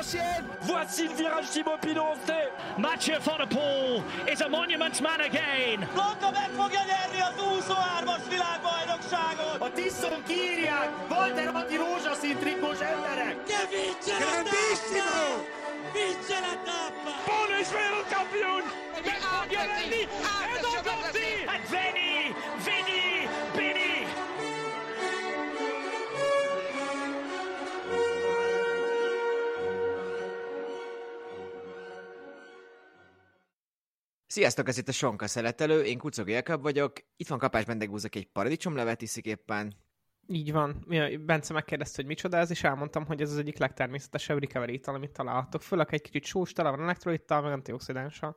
l'ancienne. Voici le virage Thibaut Pinot. Mathieu van der Poel is a monument man again. Blanka meg fogja nyerni az 23-as világbajnokságot. A Tiszon kiírják, Walter Atti rózsaszín trikós emberek. Che vince la tappa! Vince la tappa! Polen is wereldkampioen. Met Magnanelli en dan komt hij. En Vini, Bini. Sziasztok, ez itt a Sonka Szeletelő, én Kucog Jakab vagyok, itt van Kapás Bendegúzak, egy paradicsomlevet iszik éppen. Így van. Bence megkérdezte, hogy micsoda ez, és elmondtam, hogy ez az egyik legtermészetesebb recovery ital, amit találhatok. Főleg egy kicsit sós, tele van elektrolittal, meg antioxidánssal.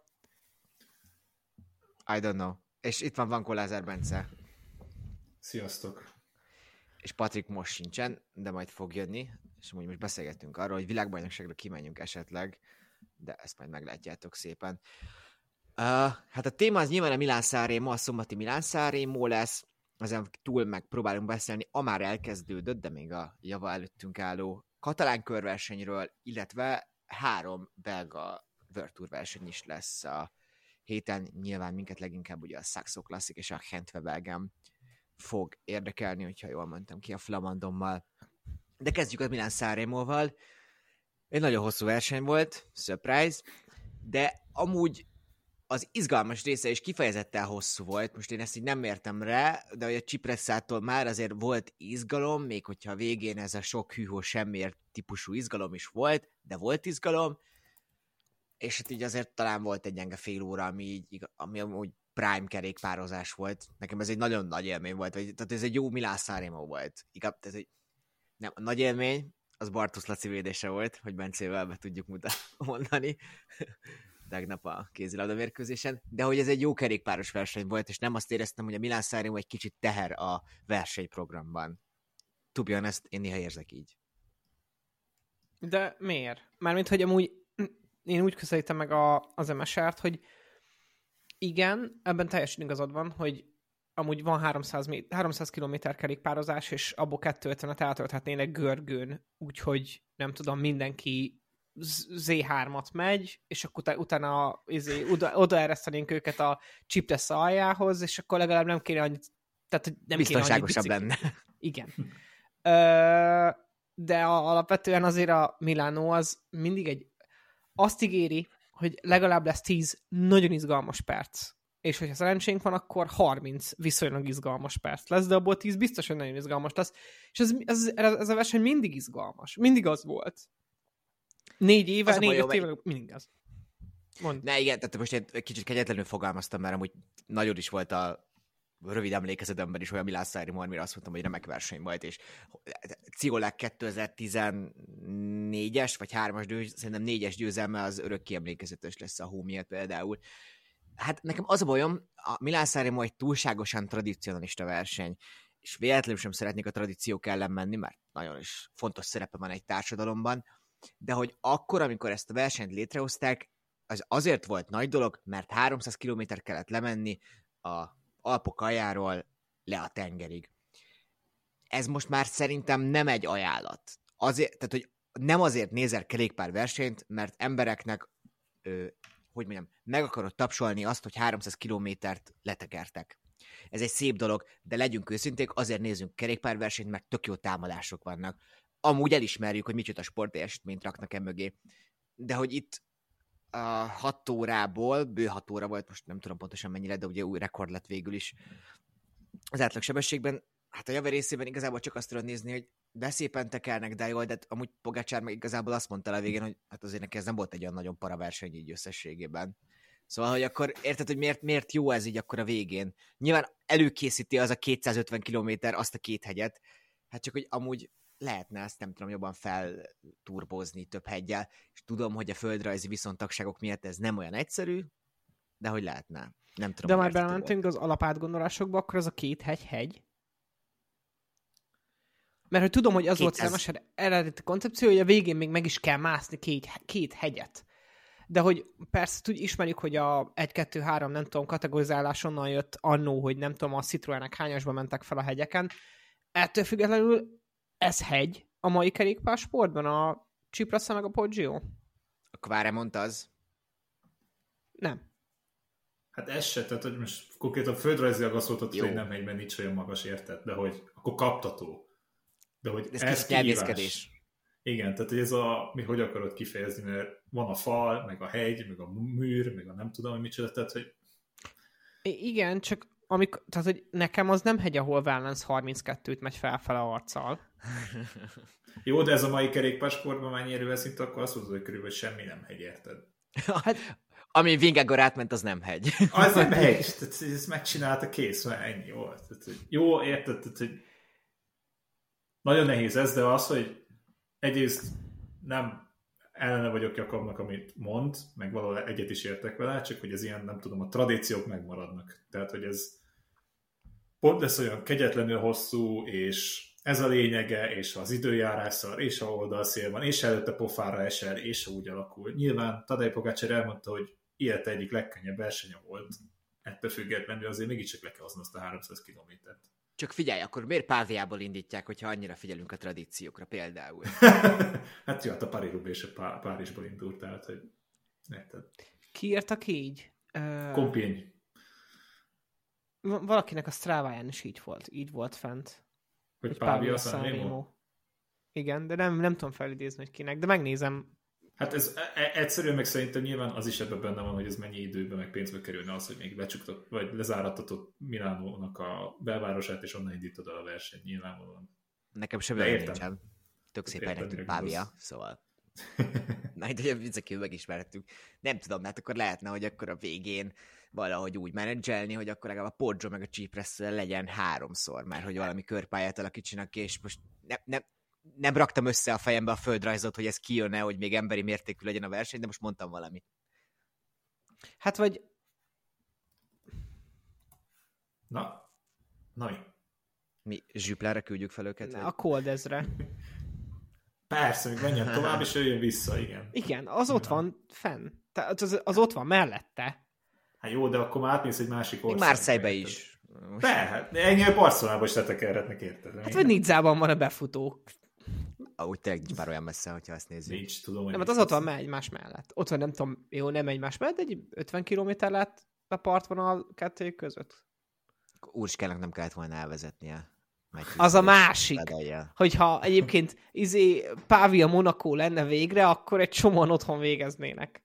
I don't know. És itt van Vankó Lázár Bence. Sziasztok. És Patrik most sincsen, de majd fog jönni, és amúgy most beszélgettünk arról, hogy világbajnokságra kimenjünk esetleg, de ezt majd meglátjátok szépen. Hát a téma az nyilván a Milán-San Remo, a szombati Milán-San Remo lesz, ezen túl megpróbálunk beszélni a már elkezdődött, de még a java előttünk álló katalán körversenyről, illetve 3 belga World Tour verseny is lesz a héten. Nyilván minket leginkább ugye a Saxo Classic és a Gent-Wevelgem fog érdekelni, hogyha jól mondtam ki a flamandommal. De kezdjük a Milán-San Remo-val. Egy nagyon hosszú verseny volt, surprise, de amúgy az izgalmas része is kifejezetten hosszú volt, most én ezt így nem értem rá, de hogy a Cipresszától már azért volt izgalom, még hogyha a végén ez a sok hűhó semmiért típusú izgalom is volt, de volt izgalom, és hát így azért talán volt egy gyenge fél óra, ami amúgy prime kerékpározás volt. Nekem ez egy nagyon nagy élmény volt, tehát ez egy jó Milán-San Remo volt. Ez egy nem, a nagy élmény, az Bartusz Laci védése volt, hogy Bencével be tudjuk mondani. Tegnap a kézilabda mérkőzésen, de hogy ez egy jó kerékpáros verseny volt, és nem azt éreztem, hogy a Milán-San Remo egy kicsit teher a versenyprogramban. To be honest, én néha érzek így. De miért? Mármint, hogy amúgy én úgy közelítem meg az MSR-t, hogy igen, ebben teljesen igazad van, hogy amúgy van 300 km kerékpározás, és abból 250-et eltölthetnének görgőn, úgyhogy nem tudom, mindenki Z3-at megy, és akkor utána oda eresztenénk őket a Cipressa aljához, és akkor legalább nem kéne annyit, tehát nem biztonságosabb lenne. Igen. De alapvetően azért a Milánó az mindig azt ígéri, hogy legalább lesz 10 nagyon izgalmas perc. És hogyha szerencsénk van, akkor 30 viszonylag izgalmas perc lesz, de abból 10 biztos, hogy nagyon izgalmas lesz. És ez a verseny mindig izgalmas. Mindig az volt. 4 éve, 4-5 éve, mindig az. Mondd. Ne, igen, tehát most egy kicsit kegyetlenül fogalmaztam, mert amúgy nagyon is volt a rövid emlékezetemben is olyan Milán-San Remo, amire azt mondtam, hogy remek verseny volt, és Ciolák 2014-es, vagy 3-as szerintem 4-es győzelme az örökké emlékezetes lesz a Hómiért például. Hát nekem az a bajom, a Milán-San Remo egy túlságosan tradicionalista verseny, és véletlenül sem szeretnék a tradíciók ellen menni, mert nagyon is fontos szerepe van egy társadalomban, de hogy akkor, amikor ezt a versenyt létrehozták, az azért volt nagy dolog, mert 300 km kellett lemenni a Alpok aljáról le a tengerig. Ez most már szerintem nem egy ajánlat. Azért, tehát, hogy nem azért nézel kerékpárversenyt, mert embereknek, meg akarod tapsolni azt, hogy 300 kilométert letekertek. Ez egy szép dolog, de legyünk őszinték, azért nézzünk kerékpárversenyt, mert tök jó támadások vannak. Amúgy elismerjük, hogy micsoda sportteljesítményt raknak mögé. De hogy itt a 6 órából, bő 6 óra volt, most nem tudom pontosan mennyire, de ugye új rekord lett végül is az átlagsebességben. Hát a java részében igazából csak azt tudod nézni, hogy de szépen tekernek, de jól, de amúgy Pogačar meg igazából azt mondta a végén, hogy hát azért neki ez nem volt egy olyan nagyon para verseny így összességében. Szóval, hogy akkor érted, hogy miért jó ez így akkor a végén? Nyilván előkészíti az a 250 kilométer azt a 2 hegyet, hát csak hogy amúgy lehetne ezt, nem tudom, jobban felturbozni több heggyel, és tudom, hogy a földrajzi viszontagságok miatt ez nem olyan egyszerű, de hogy lehetne. Nem tudom. De már belementünk az alapátgondolásokba, akkor az a 2 hegy. Mert hogy tudom, hogy az 200... volt az eredeti koncepció, hogy a végén még meg is kell mászni 2 hegyet. De hogy persze ismerjük, hogy a 1-2-3 nem tudom kategorizálás onnan jött annó, hogy nem tudom a Citroenek hányasba mentek fel a hegyeken. Ettől függetlenül ez hegy a mai kerékpársportban, a Cipressa meg a Poggio? A Quaremont az? Nem. Hát ez se, tehát hogy most konkrétan földrajzilag azt mondtad, hogy nem hegyben nincs olyan magas, érted? De hogy akkor kaptató. De hogy ez nyelvészkedés. Igen, tehát hogy ez a, mi hogy akarod kifejezni, mert van a fal, meg a hegy, meg a műr, meg a nem tudom, hogy micsoda, tehát hogy... Igen, csak tehát, hogy nekem az nem hegy, ahol Valens 32-t megy felfele arccal. Jó, de ez a mai kerékpársportban mennyire szint, akkor azt mondod, hogy körülbelül semmi nem hegy, érted? Hát, ami Vingegaard átment, az nem hegy. Az nem hegy, tehát ezt megcsinálta, kész, mert ennyi volt. Tehát, hogy jó, érted, tehát, hogy nagyon nehéz ez, de az, hogy egyrészt nem ellene vagyok Jakabnak, amit mond, meg valahol egyet is értek vele, csak hogy ez ilyen, nem tudom, a tradíciók megmaradnak. Tehát, hogy ez pont lesz olyan kegyetlenül hosszú, és ez a lényege, és az időjárás szar, és a oldalszél van, és előtte pofára esel, és úgy alakul. Nyilván Tadej Pogačar elmondta, hogy élet egyik legkönnyebb versenye volt. Ettől függetlenül azért mégiscsak le kell hozni azt a 300 kilométert. Csak figyelj, akkor miért Páviából indítják, hogyha annyira figyelünk a tradíciókra például? Hát jó, hát a Paris-Roubaix és Párizsból indult, tehát, hogy érted. Ki írtak így? Kompény. Valakinek a Strava-ján is így volt fent. Hogy Pavia Sanremo? Igen, de nem tudom felidézni, hogy kinek, de megnézem. Hát ez egyszerűen meg szerintem nyilván az is ebben benne van, hogy ez mennyi időben, meg pénzbe kerülne az, hogy még becsuktat, vagy lezárattatott Milánónak a belvárosát, és onnan indítod el a versenyt nyilvánvalóan. Nekem sem nincsen. Tök szépen nekünk Pavia, szóval. Na, de viccekül megismerhettük. Nem tudom, hát akkor lehetne, hogy akkor a végén valahogy úgy menedzselni, hogy akkor legalább a Poggio meg a Cipressa legyen 3-szor, mert hogy valami körpályát alakítsanak ki, és most nem raktam össze a fejembe a földrajzot, hogy ez kijönne, hogy még emberi mértékű legyen a verseny, de most mondtam valamit. Hát vagy... Na mi? Mi Zsüplára küldjük fel őket? A Koldezre. Persze, még menjen tovább, és jöjjön vissza, igen. Igen, az ott van fenn. Tehát az ott van mellette. Hát jó, de akkor már átmész egy másik országba. Még Marseille-be is. Hát ennyi a Barcelonában is letekerhetnek, érted? Hát vagy Nizzában van a befutó. Úgy tényleg nincs már olyan messze, hogyha azt nézzük. Nincs, tudom, hogy nem, hát az ott van egymás mellett. Ott van, nem tudom, jó, nem egymás mellett, egy 50 kilométer lett a partvonal kettőjük között. Úrskának nem kellett volna elvezetnie. Az a másik, hogyha egyébként Pavia Monaco lenne végre, akkor egy csomóan otthon végeznének.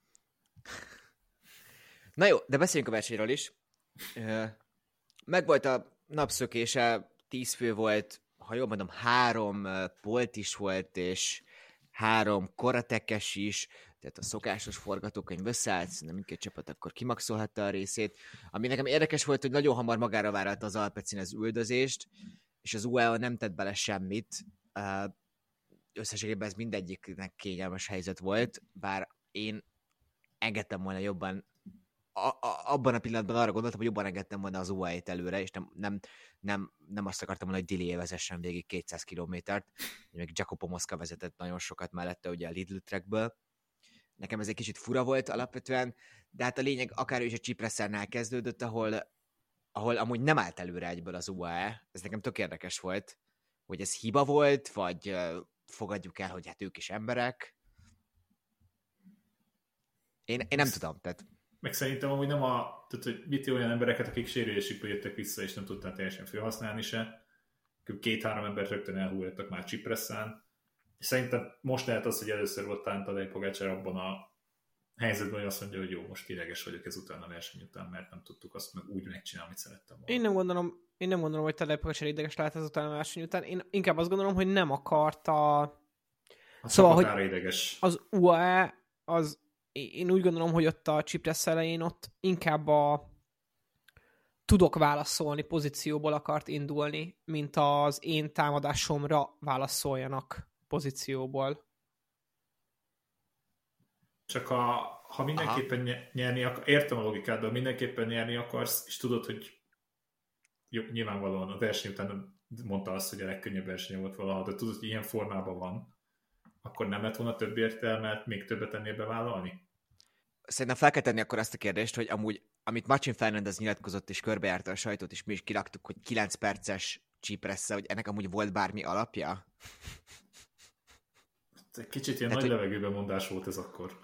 Na jó, de beszéljünk a versenyről is. Megvolt a napszökése, 10 fő volt, ha jól mondom, 3 Bolt is volt, és 3 Koratekes is, tehát a szokásos forgatókönyv összeállt, szerintem mindkét csapat akkor kimaxolhatta a részét. Ami nekem érdekes volt, hogy nagyon hamar magára vállalta az Alpecin az üldözést, és az UAE nem tett bele semmit. Összességében ez mindegyiknek kényelmes helyzet volt, bár én engedtem volna jobban, abban a pillanatban arra gondoltam, hogy jobban engedtem volna az UAE-t előre, és nem azt akartam volna, hogy Dillier vezessen végig 200 kilométert. Még Jacopo Mosca vezetett nagyon sokat mellette, ugye a Lidl Trackből. Nekem ez egy kicsit fura volt alapvetően, de hát a lényeg akár is a Cipressánál kezdődött, ahol amúgy nem állt előre egyből az UAE. Ez nekem tök érdekes volt, hogy ez hiba volt, vagy fogadjuk el, hogy hát ők is emberek. Én nem tudom, tehát... Meg szerintem amúgy nem tehát, hogy mit olyan embereket, akik sérülésükből jöttek vissza, és nem tudták teljesen felhasználni se. 2-3 embert rögtön elhújtottak már Cipressán. És szerintem most lehet az, hogy először volt talán Tadej Pogačar abban a helyzetben, hogy azt mondja, hogy jó, most ideges vagyok ezután a verseny után, mert nem tudtuk azt meg úgy megcsinálni, amit szerettem volna. Én nem gondolom, hogy Tadej Pogačar ideges lehet ezután a verseny után. Én inkább azt gondolom, hogy nem akarta... Szóval, hogy ideges. Az UAE, én úgy gondolom, hogy ott a Cipressa elején ott inkább a tudok válaszolni pozícióból akart indulni, mint az én támadásomra válaszoljanak pozícióból. Csak ha mindenképpen nyerni akarsz, értem a logikát, de mindenképpen nyerni akarsz, és tudod, hogy jó, nyilvánvalóan a verseny után mondta azt, hogy a legkönnyebb verseny volt valaha, de tudod, hogy ilyen formában van, akkor nem lett volna több értelmet még többet ennél bevállalni? Szerintem fel kell tenni akkor azt a kérdést, hogy amúgy, amit Marcin Fernández nyilatkozott és körbejárta a sajtót, és mi is kiraktuk, hogy 9 perces Cipressa, hogy ennek amúgy volt bármi alapja? Kicsit ilyen nagy levegőben mondás volt ez akkor.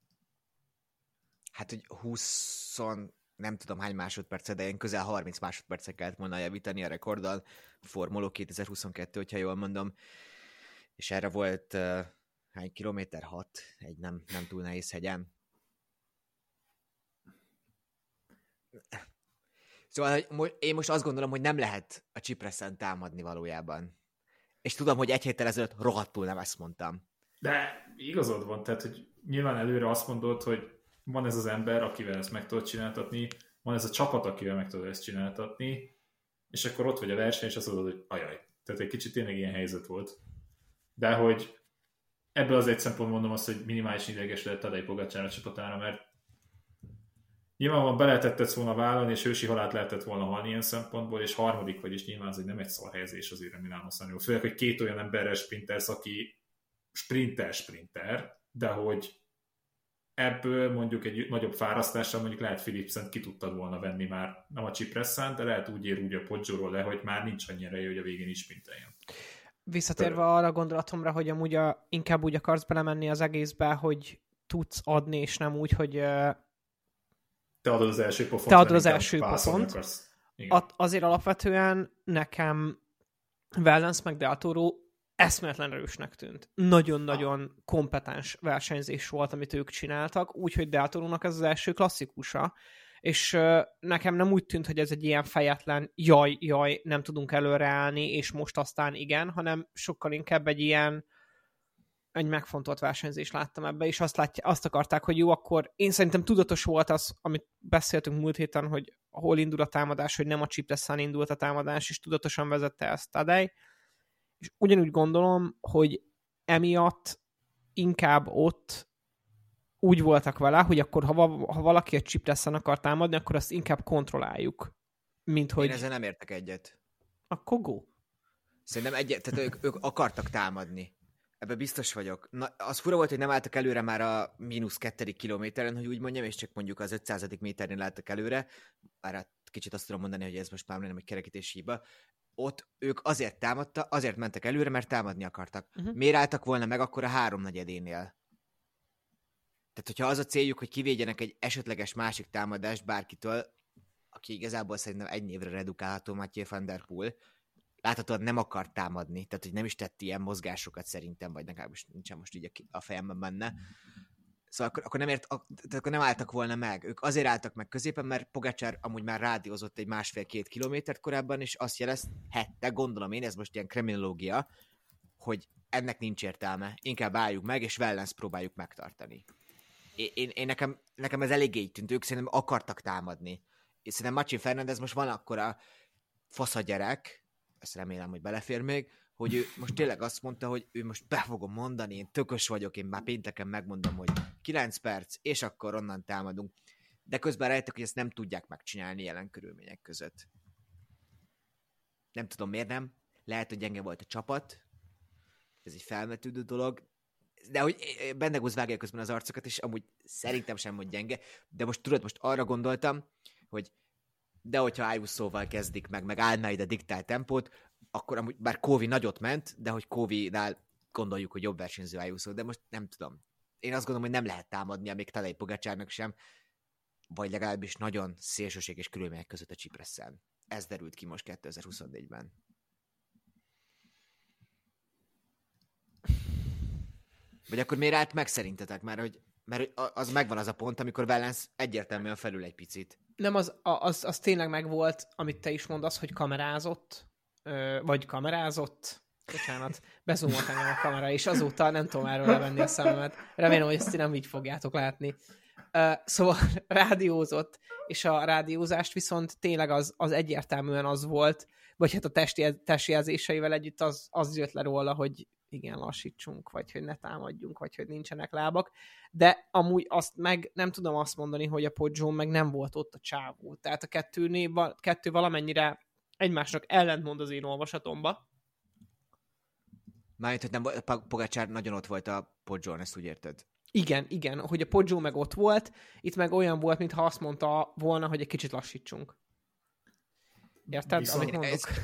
Hát, hogy 20, nem tudom hány másodpercet, de én közel 30 másodpercet kellett volna javítani a rekorddal. Formuló 2022, hogyha jól mondom. És erre volt hány kilométer? 6, egy nem túl nehéz hegyen. Szóval én most azt gondolom, hogy nem lehet a Cipresen támadni valójában. És tudom, hogy egy héttel ezelőtt rohadtul nem ezt mondtam. De igazad van, tehát hogy nyilván előre azt mondod, hogy van ez az ember, akivel ezt meg tudod csináltatni, van ez a csapat, akivel meg tudod ezt csináltatni, és akkor ott vagy a verseny, és azt mondod, hogy ajaj. Tehát egy kicsit tényleg ilyen helyzet volt. De hogy ebből az egy szempont mondom azt, hogy minimális ideges lett Tadej Pogačar a csapatára, mert nyilvánvalóan be lehetett volna vállalni, és ősi halált lehetett volna halni ilyen szempontból, és harmadik vagy is nyilván az, hogy nem egy szar helyezés azért a Milano Sanremo. Főleg, hogy két olyan emberrel sprintersz, aki sprinter, de hogy ebből mondjuk egy nagyobb fárasztással mondjuk lehet Philipsent ki tudtad volna venni már, nem a Cipressán, de lehet úgy a Poggioról le, hogy már nincs annyira jó, hogy a végén is sprinteljen. Visszatérve arra a gondolatomra, hogy amúgy inkább úgy akarsz belemenni az egészbe, hogy tudsz adni, és nem úgy, hogy te adod az első pofont. Te adod az első pofont. Azért alapvetően nekem Wellens meg Del Toro eszméletlen erősnek tűnt. Nagyon-nagyon kompetens versenyzés volt, amit ők csináltak, úgyhogy Del Torónak ez az első klasszikusa, és nekem nem úgy tűnt, hogy ez egy ilyen fejetlen jaj, nem tudunk előreállni, és most aztán igen, hanem sokkal inkább egy megfontolt versenyzést láttam ebbe, és azt akarták, hogy jó, akkor én szerintem tudatos volt az, amit beszéltünk múlt héten, hogy hol indul a támadás, hogy nem a Cipresen indult a támadás, és tudatosan vezette ezt Tadej, és ugyanúgy gondolom, hogy emiatt inkább ott úgy voltak vele, hogy akkor ha valaki egy Cipresen akar támadni, akkor azt inkább kontrolláljuk, mint hogy... Én ezzel nem értek egyet. Akkor go. Szerintem tehát ők akartak támadni. Ebben biztos vagyok. Na, az fura volt, hogy nem álltak előre már a -2. kilométeren, hogy úgy mondjam, és csak mondjuk az 500. méternél álltak előre. Bár kicsit azt tudom mondani, hogy ez most már nem egy kerekítési hiba. Ott ők azért mentek előre, mert támadni akartak. Miért álltak volna meg akkor a 3/4-énél? Tehát, hogyha az a céljuk, hogy kivédjenek egy esetleges másik támadást bárkitől, aki igazából szerintem egy névre redukálható, Mathieu van der Poel, láthatóan nem akar támadni, tehát hogy nem is tett ilyen mozgásokat szerintem, vagy legalábbis nincsen most így a fejemben benne. Szóval akkor nem álltak volna meg. Ők azért álltak meg középen, mert Pogačar amúgy már rádiózott egy 1,5-2 kilométert korábban, és azt jelezhette, gondolom én, ez most ilyen kriminológia, hogy ennek nincs értelme. Inkább álljuk meg, és Wellens próbáljuk megtartani. Nekem ez eléggé így tűnt. Ők szerintem akartak támadni. És szerintem Machin Fernández most van akkora faszagyerek, ezt remélem, hogy belefér még, hogy ő most tényleg azt mondta, hogy ő most be fogom mondani, én tökös vagyok, én már pénteken megmondom, hogy 9 perc, és akkor onnan támadunk. De közben rájöttek, hogy ezt nem tudják megcsinálni jelen körülmények között. Nem tudom, miért nem. Lehet, hogy gyenge volt a csapat. Ez egy felvetődő dolog. De hogy Bendegúz vágja közben az arcokat, és amúgy szerintem sem, hogy gyenge. De most tudod, most arra gondoltam, hogy de hogyha Ayuso-val kezdik meg Almeida diktál tempót, akkor amúgy, bár Kovi nagyot ment, de hogy Kovinál gondoljuk, hogy jobb versenyző Ayuso, de most nem tudom. Én azt gondolom, hogy nem lehet támadnia még Tadej Pogačarnak sem, vagy legalábbis nagyon szélsőséges körülmények között a Cipresen. Ez derült ki most 2024-ben. Vagy akkor miért állt meg szerintetek? Mert az megvan az a pont, amikor Wellens egyértelműen felül egy picit. Nem, az tényleg megvolt, amit te is mondasz, hogy kamerázott, bocsánat, bezoomolt engem a kamera, és azóta nem tudom erről levenni a szememet. Remélem, hogy ezt nem így fogjátok látni. Szóval rádiózott, és a rádiózást viszont tényleg az egyértelműen az volt, vagy hát a testjelzéseivel együtt az jött le róla, hogy igen, lassítsunk, vagy hogy ne támadjunk, vagy hogy nincsenek lábak, de amúgy azt meg nem tudom azt mondani, hogy a Poggio meg nem volt ott a csávó. Tehát a kettő valamennyire egymásnak ellentmond az én olvasatomba. Mármint, hogy nem, Pogačar nagyon ott volt a Poggión, ezt úgy érted? Igen, hogy a Poggio meg ott volt, itt meg olyan volt, mintha azt mondta volna, hogy egy kicsit lassítsunk. Érted, amit mondok?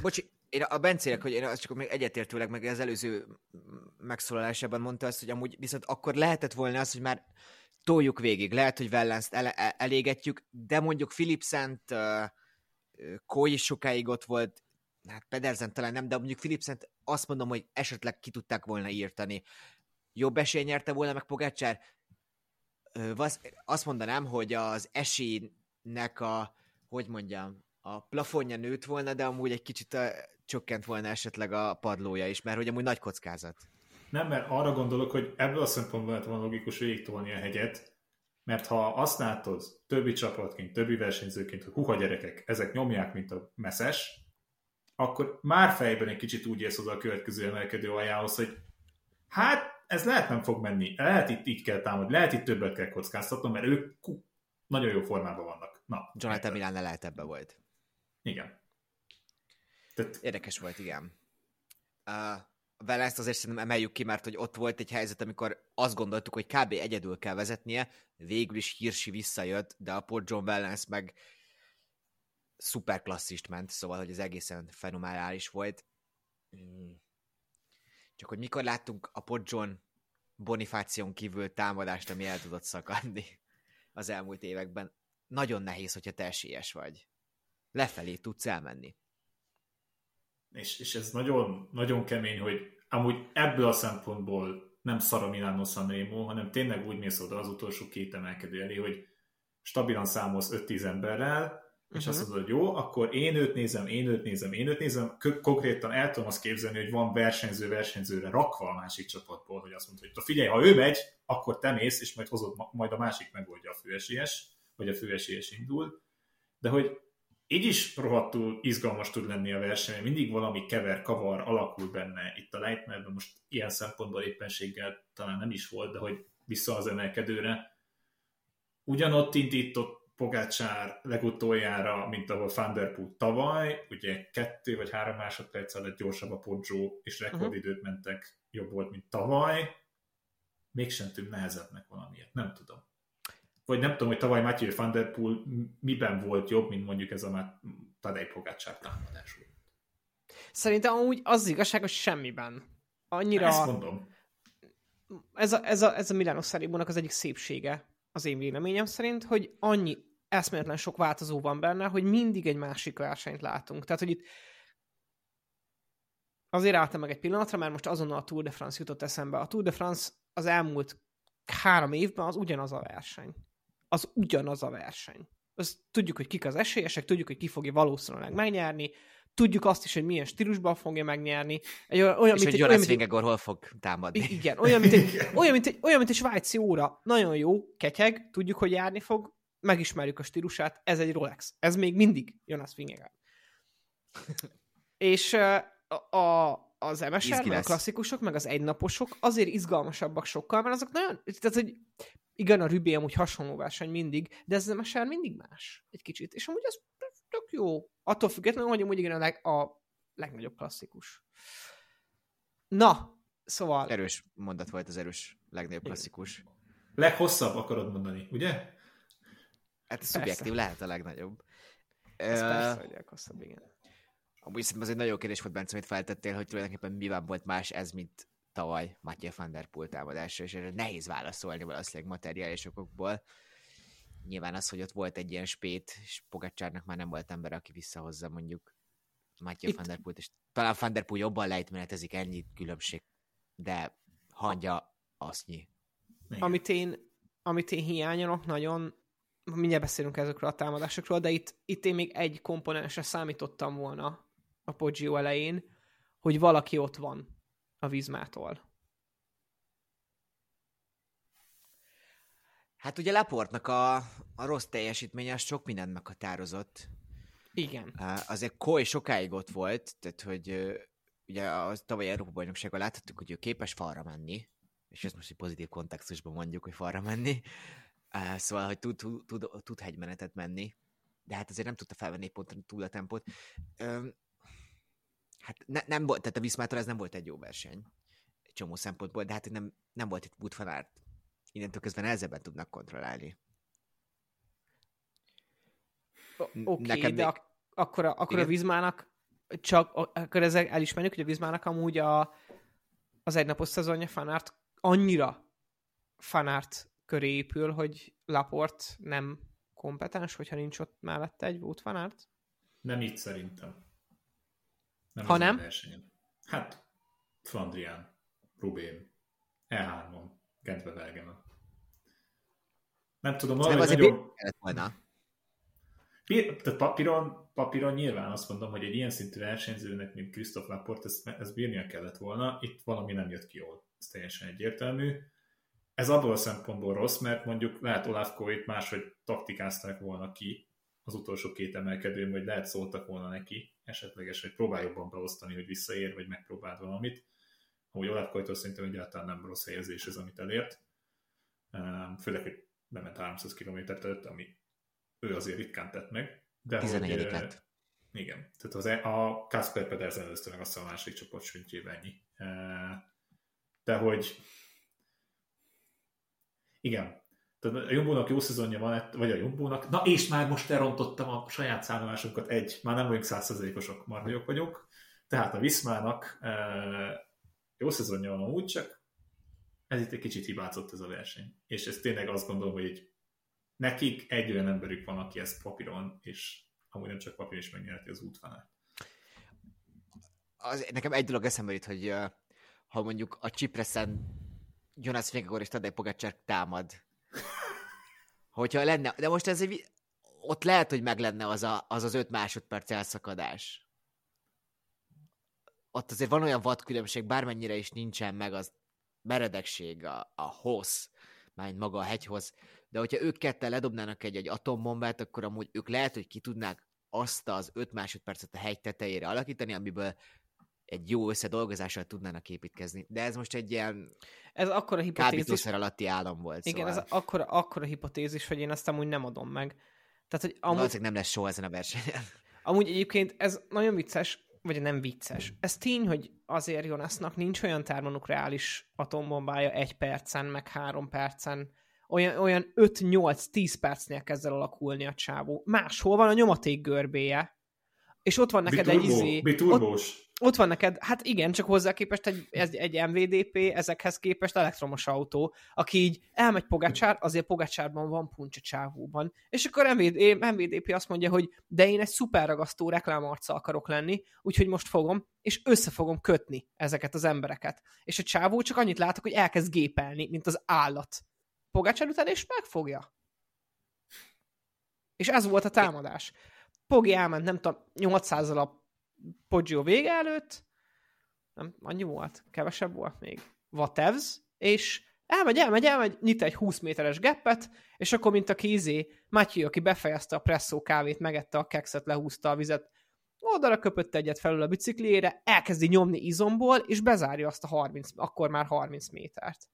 Én a Bencének, hogy én azt csak még egyetértőleg, meg az előző megszólalásában mondta azt, hogy amúgy viszont akkor lehetett volna az, hogy már toljuk végig. Lehet, hogy Wellens-t elégetjük, de mondjuk Philipsent, Kói is sokáig ott volt, hát Pedersen talán nem, de mondjuk Philipsent azt mondom, hogy esetleg ki tudták volna írtani. Jobb esély nyerte volna meg Pogačar? Azt mondanám, hogy az esélynek a plafonja nőtt volna, de amúgy egy kicsit csökkent volna esetleg a padlója is, mert hogy amúgy nagy kockázat. Nem, mert arra gondolok, hogy ebből a szempontból lehet van logikus végigtolni a hegyet, mert ha azt látod többi csapatként, többi versenyzőként, hogy huha gyerekek, ezek nyomják, mint a messzes, akkor már fejben egy kicsit úgy érsz oda a következő emelkedő aljához, hogy hát ez lehet nem fog menni, lehet itt így kell támadni, lehet itt többet kell kockáztatnom, mert ők nagyon jó formában vannak. Na, Jonathan Milán lehet ebbe volt. Igen. Érdekes volt, igen. Vele ezt azért szerintem emeljük ki, mert hogy ott volt egy helyzet, amikor azt gondoltuk, hogy kb. Egyedül kell vezetnie, végül is Hirschi visszajött, de a Port John Wellens meg szuper klasszist ment, szóval, hogy ez egészen fenomenális volt. Csak hogy mikor láttunk a Port John Bonifáción kívül támadást, ami el tudott szakadni az elmúlt években. Nagyon nehéz, hogyha te esélyes vagy. Lefelé tudsz elmenni. És ez nagyon, nagyon kemény, hogy amúgy ebből a szempontból nem szar a Milano Sanremo, hanem tényleg úgy mész oda az utolsó két emelkedő elé, hogy stabilan számolsz 5-10 emberrel, és azt mondod, hogy jó, akkor én őt nézem, konkrétan el tudom azt képzelni, hogy van versenyzőre rakva a másik csapatból, hogy azt mondod, hogy figyelj, ha ő megy, akkor te mész, és majd hozod, majd a másik megoldja a főesélyes, vagy a főesélyes indul, de hogy így is rohadtul izgalmas tud lenni a verseny, mindig valami kavar alakul benne itt a Leitnerben, most ilyen szempontból éppenséggel talán nem is volt, de hogy vissza az emelkedőre. Ugyanott indított Pogačar legutoljára, mint ahol Van der Poel tavaly, ugye 2 vagy 3 másodperccel lett gyorsabb a Poggio, és rekordidőt mentek, jobb volt, mint tavaly. Mégsem tűnt nehezebbnek valamiért, nem tudom. Vagy nem tudom, hogy tavaly Mathieu Van der Poel miben volt jobb, mint mondjuk ez a Tadej Pogačar támadás volt. Szerintem amúgy az igazság, hogy semmiben. Annyira... Ezt mondom. Ez a Milano Sanremónak az egyik szépsége, az én véleményem szerint, hogy annyi eszméletlen sok változó van benne, hogy mindig egy másik versenyt látunk. Tehát, hogy itt azért álltam meg egy pillanatra, mert most azonnal a Tour de France jutott eszembe. A Tour de France az elmúlt 3 évben az ugyanaz a verseny. Azt tudjuk, hogy kik az esélyesek, tudjuk, hogy ki fogja valószínűleg megnyerni, tudjuk azt is, hogy milyen stílusban fogja megnyerni. És hogy Jonas Vingegaard hol fog támadni. Igen, olyan, mint egy svájci óra. Nagyon jó, ketyeg, tudjuk, hogy járni fog, megismerjük a stílusát, ez egy Rolex. Ez még mindig Jonas Vingegaard. És az MSR, a klasszikusok, meg az egynaposok azért izgalmasabbak sokkal, mert azok nagyon... Tehát, hogy igen, a Rübé amúgy hasonló verseny mindig, de ez az MSR mindig más egy kicsit. És amúgy ez tök jó. Attól függetlenül, hogy amúgy igen a legnagyobb klasszikus. Na, szóval... Erős mondat volt az erős legnagyobb klasszikus. Leghosszabb akarod mondani, ugye? Hát szubjektív lehet a legnagyobb. Ez persze, hogy leghosszabb, igen. Amúgy szerintem az egy nagyon kérdés volt, Bence, amit feltettél, hogy tulajdonképpen mivel volt más ez, mint tavaly Mathieu van der Poel támadása, és erre nehéz válaszolni valószínűleg materiális okokból. Nyilván az, hogy ott volt egy ilyen spét, és Pogačarnak már nem volt ember, aki visszahozza mondjuk Mathieu van der Poelt, és talán Van der Poel jobban lejtmenetezik, ennyi különbség, de hangja asznyi. Amit én hiányolok nagyon, mindjárt beszélünk ezekről a támadásokról, de itt én még egy komponensre számítottam volna a Poggio elején, hogy valaki ott van a Vismától. Hát ugye Laportnak a rossz teljesítménye az sok mindent meghatározott. Igen. Azért Kói sokáig ott volt, tehát hogy ugye a tavalyi Európa-bajnokságban láthattuk, hogy ő képes falra menni, és ezt most egy pozitív kontextusban mondjuk, hogy falra menni, szóval, hogy tud hegymenetet menni, de hát azért nem tudta felvenni ponton túl a tempót. Hát nem volt, tehát a Vismától ez nem volt egy jó verseny, egy csomó szempontból, de hát nem volt itt Wout van Aert. Innentől kezdve nehezebben tudnak kontrollálni. Oké, de akkor a Vismának csak akkor ezzel elismerjük, hogy a Vismának amúgy az egynapos szezonja Fanart annyira Fanart köré épül, hogy Laporte nem kompetens, hogyha nincs ott mellette egy Wout van Aert? Nem így szerintem. Ha nem? Versenyen. Hát, Flandrián, Rubén, E3-on, Gent-Wevelgem. Nem tudom, nem azért nagyon... kellett volna. Papíron nyilván azt mondom, hogy egy ilyen szintű versenyzőnek, mint Christophe Laporte, ezt bírnia kellett volna. Itt valami nem jött ki jól. Ez teljesen egyértelmű. Ez abból a szempontból rossz, mert mondjuk lehet Olaf Koit máshogy taktikázták volna ki az utolsó 2 emelkedőn, vagy lehet szóltak volna neki esetleges, hogy próbál jobban beosztani, hogy visszaér, vagy megpróbáld valamit. Ahogy Olaf Koitól szerintem egyáltalán nem rossz helyezés ez, amit elért. Főleg, hogy bement 300 km-t előtt, ami ő azért ritkán tett meg. De 14. lett. Igen. Tehát a Kasper Pedersen előzte meg azt a második csoportsüntjével ennyi. De hogy igen. Tehát a Jumbo-nak jó szezonja van, vagy a Jumbo-nak. Na és már most elrontottam a saját számolásunkat már nem vagyunk 100%-osok, már nagyok vagyok. Tehát a Vismának jó szezonja van úgy, csak ez itt egy kicsit hibázott ez a verseny. És ez tényleg azt gondolom, hogy nekik egy olyan emberük van, aki ezt papíron, és amúgy nem csak papíron is megnyerheti az útvonalát. Nekem egy dolog eszembe jut, hogy ha mondjuk a Cipresen Jonas Vingegaard és Tadej Pogačar támad, hogyha lenne, de most ez ott lehet, hogy meg lenne az 5 másodperc elszakadás. Ott azért van olyan vadkülönbség, bármennyire is nincsen meg az meredegség, a hossz, mármint maga a hegyhossz, de hogyha ők ketten ledobnának egy atombombát, akkor amúgy ők lehet, hogy ki tudnák azt az 5 másodpercet a hegy tetejére alakítani, amiből egy jó összedolgozással tudnának építkezni. De ez most egy ilyen kábítószer alatti állam volt. Igen, szóval. Ez akkora hipotézis, hogy én azt amúgy nem adom meg. Tehát, hogy valószínűleg nem lesz soha ezen a versenyen. Amúgy egyébként ez nagyon vicces, vagy nem vicces. Ez tény, hogy azért Jonasnak nincs olyan termonukleális atombombája 1 percen, meg 3 percen. Olyan 5-8-10 percnél kezd el alakulni a csávó. Máshol van a nyomaték görbéje, és ott van neked ott van neked, hát igen, csak hozzá képest egy MVDP, ezekhez képest elektromos autó, aki így elmegy Pogačar, azért Pogačarban van puncs a csávóban, és akkor MVDP azt mondja, hogy de én egy szuperragasztó reklámarca akarok lenni, úgyhogy most fogom, és össze fogom kötni ezeket az embereket. És a csávó csak annyit látok, hogy elkezd gépelni, mint az állat. Pogačar után és megfogja. És ez volt a támadás. Pogi elment, nem tudom, 800-al a Poggio vége előtt, nem, annyi volt, kevesebb volt még, whatevs, és elmegy, nyit egy 20 méteres geppet, és akkor mint aki Mathieu, aki befejezte a presszó kávét, megette a kekszet, lehúzta a vizet, oldalra köpött egyet felül a bicikliére, elkezdi nyomni izomból, és bezárja azt a akkor már 30 métert.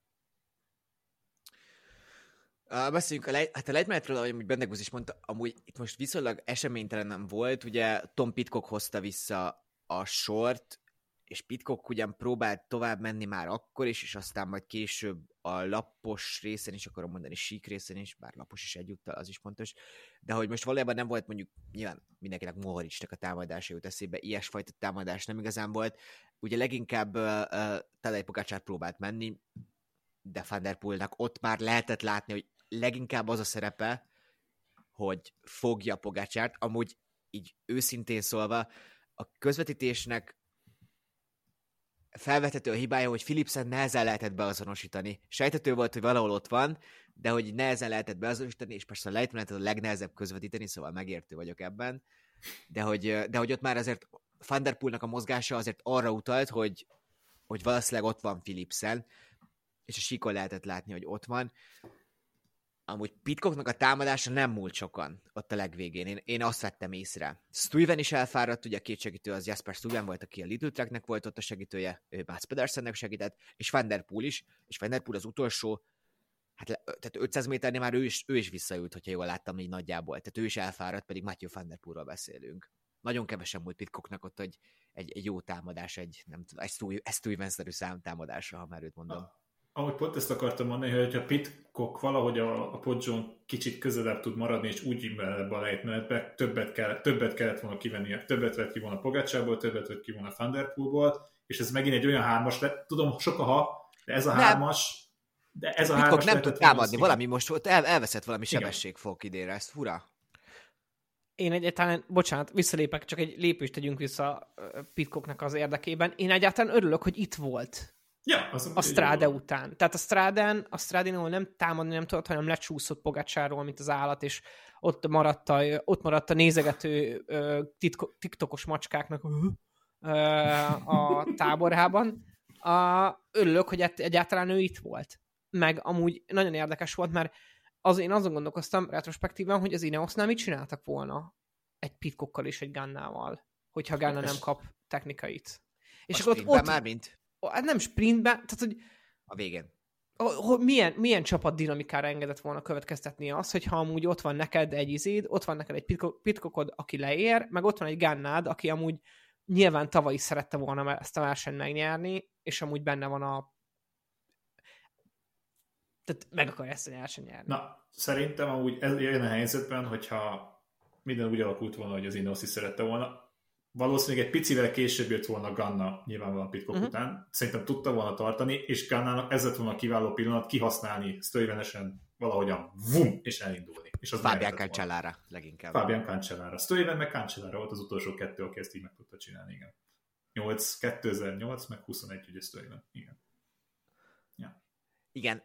Beszéljünk a lejtmenetről, ahogy Bendegúz is mondta, amúgy itt most viszonylag eseménytelen nem volt, ugye Tom Pidcock hozta vissza a sort, és Pidcock ugyan próbált tovább menni már akkor is, és aztán majd később a lapos részen is, akarom mondani sík részen is, bár lapos is egyúttal, az is pontos, de hogy most valójában nem volt mondjuk, nyilván mindenkinek Mohoricsnak a támadása jut eszébe, ilyesfajta támadás nem igazán volt, ugye leginkább Tadej Pogačar próbált menni, de Van der Poelnak ott már lehetett látni, hogy leginkább az a szerepe, hogy fogja Pogačart, amúgy így őszintén szólva, a közvetítésnek felvethető a hibája, hogy Philipsen nehezen lehetett beazonosítani. Sejthető volt, hogy valahol ott van, de hogy nehezen lehetett beazonosítani, és persze a lejtmenetet a legnehezebb közvetíteni, szóval megértő vagyok ebben, de hogy ott már azért Van der Poelnak a mozgása azért arra utalt, hogy valószínűleg ott van Philipsen, és a síkon lehetett látni, hogy ott van. Amúgy Pidcocknak a támadása nem múlt sokan ott a legvégén. Én azt vettem észre. Stuyven is elfáradt, ugye a két segítő az Jasper Stuyven volt, aki a Lidl Treknek volt ott a segítője, ő Mats Pedersennek segített, és Van der Poel is, és Van der Poel az utolsó, tehát 500 méternél már ő is visszaült, hogyha jól láttam így nagyjából. Tehát ő is elfáradt, pedig Mathieu Van der Poelről beszélünk. Nagyon kevesen múlt Pidcocknak ott, hogy egy jó támadás, egy Stuyven-szerű számtámadásra, ha már őt mondom. Ahogy pont ezt akartam mondani, hogy ha Pitcock valahogy a Poggyon kicsit közelebb tud maradni, és úgy ebbe a lejtmenetbe többet kellett volna kivenni, többet vett ki volna Pogačarból, többet vett ki volna Van der Poelból, és ez megint egy olyan hármas lett, tudom, sok a ha, de ez a hármas, Pitcock nem tud támadni, valami most volt, elveszett valami sebességfok idénre, ez fura. Én egyáltalán, bocsánat, visszalépek, csak egy lépést tegyünk vissza Pitcocknak az érdekében. Én egyáltalán örülök, hogy itt volt. Ja, a Strade után. Tehát a Strade-nól nem támadni nem tudott, hanem lecsúszott Pogačarról, mint az állat, és ott maradt a nézegető tiktokos macskáknak a táborában. Örülök, hogy egyáltalán ő itt volt. Meg amúgy nagyon érdekes volt, mert én azon gondolkoztam retrospektíven, hogy az Ineosnál mit csináltak volna egy Pitcockkal és egy Gannával, hogyha Ganna nem kap technikait. És akkor ott már mint? Nem sprintben, tehát hogy a végén. Milyen csapat dinamikára engedett volna következtetni az, hogyha amúgy ott van neked egy izéd, ott van neked egy Pitcockod, aki leér, meg ott van egy Gannád, aki amúgy nyilván tavaly is szerette volna ezt a versenyt megnyerni, és amúgy benne van tehát meg akarja ezt a versenyt nyerni. Na, szerintem amúgy jön a helyzetben, hogyha minden úgy alakult volna, hogy az Ineos is szerette volna, valószínűleg egy picivel később jött volna Ganna nyilvánvalóan Pitcock után. Szerintem tudta volna tartani, és Gannának ez lett volna a kiváló pillanat kihasználni Stuyvenesen valahogyan vum, és elindulni. És az Fabian Cancellara leginkább. Fabian Cancellara. Stuyven meg Cancellara volt az utolsó kettő, aki ezt így meg tudta csinálni, igen. 2008 meg 21 ugye Stuyven. Igen. Ja. Igen.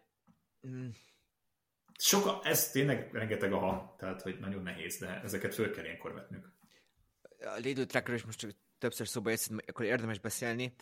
Ez tényleg rengeteg a ha, tehát hogy nagyon nehéz, de ezeket föl kell ilyenkor vetnünk. A Lidl Trackről is most többször szóba jött, akkor érdemes beszélni.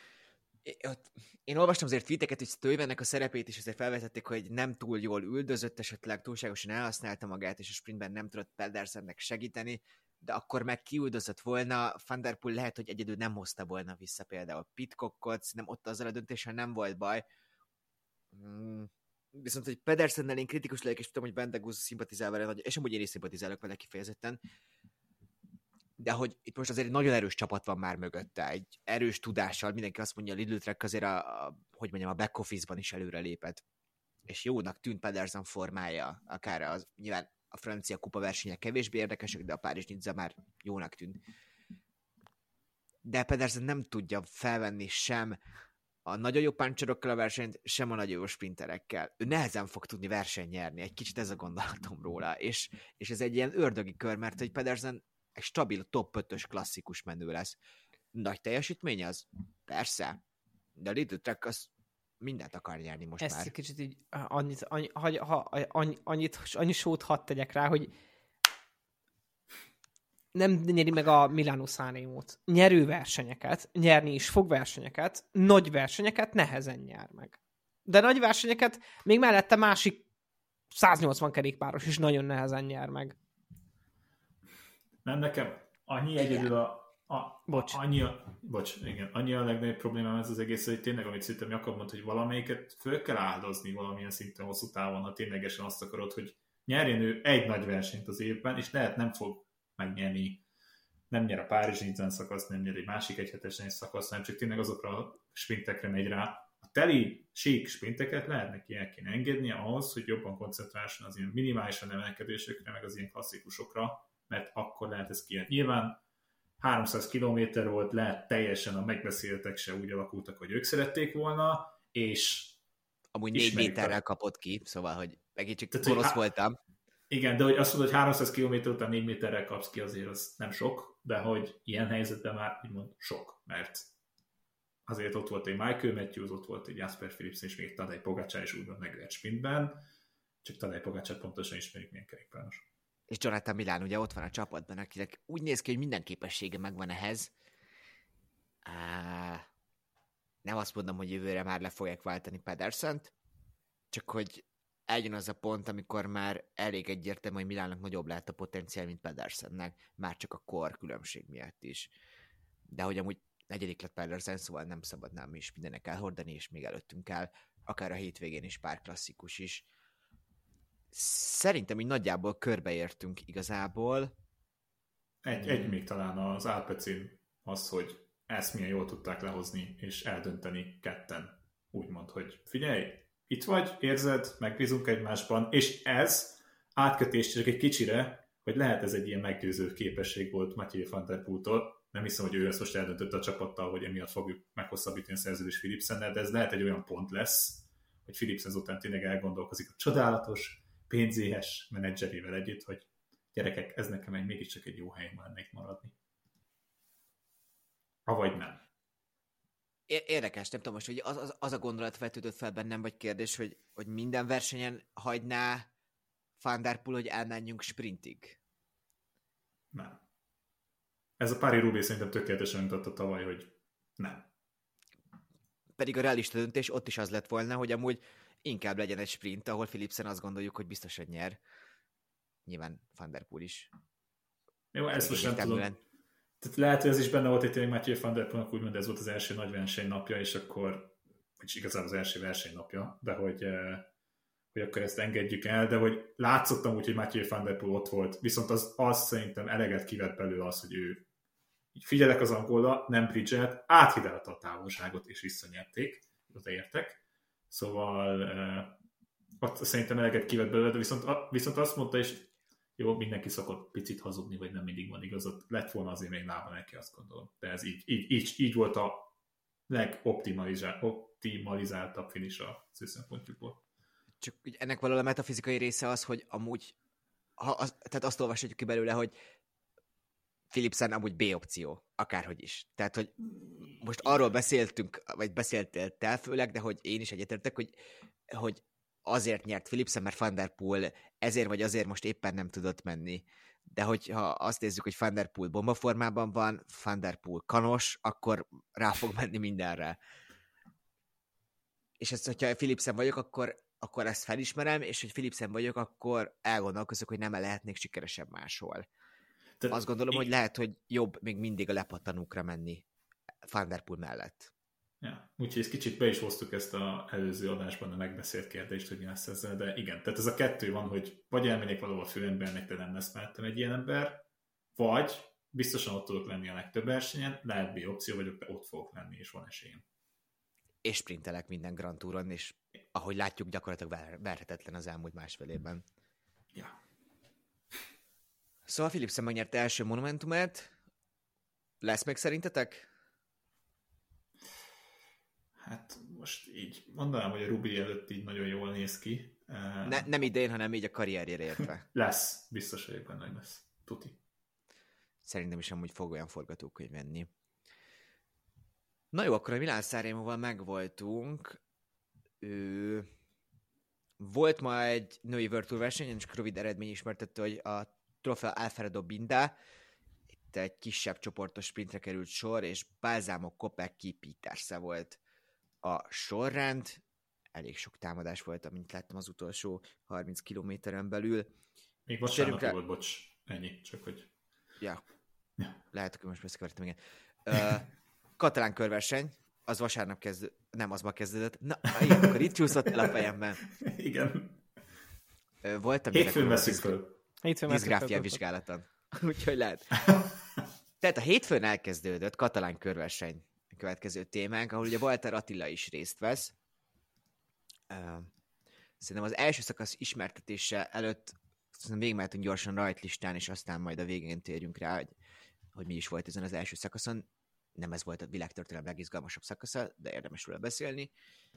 Én olvastam azért tweeteket, hogy Stuyvennek a szerepét is azért felvetették, hogy nem túl jól üldözött, esetleg túlságosan elhasználta magát, és a sprintben nem tudott Pedersennek segíteni, de akkor meg kiüldözött volna, Van der Poel lehet, hogy egyedül nem hozta volna vissza például Pitcockot, szerintem ott azzal a döntéssel nem volt baj. Viszont, hogy Pedersennel én kritikus legyek, és tudom, hogy Bendegúz szimpatizál vele, és amúgy én is szimpatizálok vele kifejezetten, de hogy itt most azért egy nagyon erős csapat van már mögötte, egy erős tudással, mindenki azt mondja, a Lidl Trek azért a back office-ban is előre lépett, és jónak tűnt Pedersen formája, akár nyilván a francia kupa versenyek kevésbé érdekesek, de a Párizs-Nizza már jónak tűnt. De Pedersen nem tudja felvenni sem a nagyon jó puncherokkal a versenyt, sem a nagyon jó sprinterekkel. Ő nehezen fog tudni versenyt nyerni, egy kicsit ez a gondolatom róla, és ez egy ilyen ördögi kör, mert hogy Pedersen egy stabil top 5-ös klasszikus menő lesz. Nagy teljesítmény az? Persze. De a Lidl Trek az mindent akar nyerni most ezt már. Ezt kicsit így annyi sót hadd tegyek rá, hogy nem nyeri meg a Milano Sanremót. Nyerő versenyeket, nyerni is fog versenyeket, nagy versenyeket nehezen nyer meg. De nagy versenyeket még mellette másik 180 kerékpáros is nagyon nehezen nyer meg. Nem, nekem annyi egyedül annyi a legnagyobb problémám ez az egész, hogy tényleg, amit szerintem Jakab mondta, hogy valamelyiket föl kell áldozni valamilyen szinten hosszú távon, ha ténylegesen azt akarod, hogy nyerjen ő egy nagy versenyt az évben, és lehet nem fog megnyerni, nem nyer a Párizs-Nizzán szakasz, nem nyer egy másik egyhetes szakasz, hanem csak tényleg azokra a sprintekre megy rá. A teli, sík sprinteket lehet neki el kéne engednie ahhoz, hogy jobban koncentrálson az ilyen minimálisan emelkedésekre, meg az ilyen klasszikusokra, mert akkor lehet ez kijön. Nyilván 300 km volt, lehet teljesen a megbeszéltek se úgy alakultak, hogy ők szerették volna, és amúgy 4 méterrel kapott ki, szóval, hogy megint csak gonosz voltam. Igen, de hogy azt mondod, hogy 300 km után 4 méterrel kapsz ki, azért az nem sok, de hogy ilyen helyzetben már úgymond sok, mert azért ott volt egy Michael Matthews, ott volt egy Jasper Philipsen, és még Tadej Pogačar is úgymond megvert sprintben, csak Tadej Pogačar pontosan ismerjük, milyen kerékpáros. És Jonathan Milán ugye ott van a csapatban, akinek úgy néz ki, hogy minden képessége megvan ehhez. Nem azt mondom, hogy jövőre már le fogják váltani Pedersent, csak hogy eljön az a pont, amikor már elég egyértelmű, hogy Milánnak nagyobb lehet a potenciál, mint Pedersennek, már csak a kor különbség miatt is. De hogy amúgy 4. lett Pedersen, szóval nem szabadnám is mindennek elhordani, és még előttünk el, akár a hétvégén is pár klasszikus is. Szerintem így nagyjából körbeértünk igazából. Egy még talán az Alpecin az, hogy ezt milyen jól tudták lehozni, és eldönteni ketten. Úgymond, hogy figyelj, itt vagy, érzed, megbízunk egymásban, és ez átkötés csak egy kicsire, hogy lehet ez egy ilyen meggyőző képesség volt Mathieu van der Poeltól. Nem hiszem, hogy ő ezt most eldöntötte a csapattal, hogy emiatt fogjuk meghosszabbítani a szerződést Philipsennel, de ez lehet egy olyan pont lesz, hogy Philipsen után tényleg elgondolkozik a csodálatos, pénzéhes menedzserével együtt, hogy gyerekek, ez nekem mégiscsak egy jó hely lennék maradni. Avagy nem. Érdekes, nem tudom most, hogy az a gondolat vetődött fel bennem, vagy kérdés, hogy minden versenyen hagyná Van der Poel, hogy elmenjünk sprintig? Nem. Ez a Paris-Roubaix szerintem tökéletesen mutatta tavaly, hogy nem. Pedig a realista döntés ott is az lett volna, hogy amúgy inkább legyen egy sprint, ahol Philipsen azt gondoljuk, hogy biztosan nyer. Nyilván Van der Poel is. Jó, ezt most nem tudom. Tehát lehet, hogy ez is benne volt, hogy tényleg Mathieu van der Poelnak úgymond ez volt az első nagy versenynapja, és akkor, vagyis igazából az első versenynapja, de hogy akkor ezt engedjük el, de hogy látszottam úgy, hogy Mathieu van der Poel ott volt, viszont az szerintem eleget kivett belőle az, hogy ő így figyelek az angolra, nem Bridget, áthidelta a távolságot, és visszanyerték, odaértek. Szóval ott szerintem eleget kivett belőle, de viszont azt mondta, és jó, mindenki szokott picit hazudni, vagy nem mindig van igazad, lett volna azért még lába neki, azt gondolom. De ez így volt a legoptimalizáltabb finish a szempontjukból. Csak ennek valahol a metafizikai része az, hogy amúgy, tehát azt olvashatjuk ki belőle, hogy Philipsen amúgy B opció, akárhogy is. Tehát, hogy most arról beszéltünk, vagy beszéltél te főleg, de hogy én is egyetértek, hogy azért nyert Philipsen, mert Van der Poel ezért vagy azért most éppen nem tudott menni. De hogyha azt nézzük, hogy Van der Poel bombaformában van, Van der Poel kanos, akkor rá fog menni mindenre. És ezt, hogyha Philipsen vagyok, akkor ezt felismerem, és hogy Philipsen vagyok, akkor elgondolkozok, hogy nem lehetnék sikeresebb máshol. Azt gondolom, hogy lehet, hogy jobb még mindig a lepattanókra menni Van der Poel mellett. Ja, úgyhogy kicsit be is hoztuk ezt az előző adásban a megbeszélt kérdést, hogy mi lesz ezzel, de igen, tehát ez a kettő van, hogy vagy elmennék valahol főembernek, de nem lesz mellettem egy ilyen ember, vagy biztosan ott tudok lenni a legtöbb versenyen, lehet B opció vagyok, de ott fogok lenni, és van esélyem. És sprintelek minden Grand Touron, és ahogy látjuk, gyakorlatilag verhetetlen az elmúlt másfél évben. Ja. Szóval Philipsen megnyerte első monumentumát. Lesz még szerintetek? Hát most így mondanám, hogy a Rubi előtt így nagyon jól néz ki. Nem idén, hanem így a karrierjére értve. Lesz, biztos vagyok benne, hogy lesz. Tuti. Szerintem is amúgy fog olyan forgatókönyv venni. Na jó, akkor a Milán Sanremóval megvoltunk. Volt ma egy női World Tour versenyen, csak rövid eredmény ismertette, hogy a Trofeo Alfredo Binda, itt egy kisebb csoportos sprintre került sor, és Balsamo Kopecky Peterse volt a sorrend. Elég sok támadás volt, amint láttam az utolsó 30 kilométeren belül. Még vasárnap volt, bocs, ennyi, csak hogy... Ja. Lehet, hogy most összekevertem, igen. Katalán körverseny, az vasárnap kezdődött, nem, az ma kezdődött. Na, igen, akkor itt csúszott el a fejemben. Igen. Voltam hétfőn veszünk föl. Diszgráfia vizsgálaton. Úgyhogy lehet. Tehát a hétfőn elkezdődött Katalán körverseny a következő témánk, ahol ugye Walter Attila is részt vesz. Szerintem az első szakasz ismertetése előtt szerintem végigmehetünk gyorsan rajtlistán, és aztán majd a végén térjünk rá, hogy mi is volt ezen az első szakaszon. Nem ez volt a világtörténelem legizgalmasabb szakasza, de érdemes róla beszélni.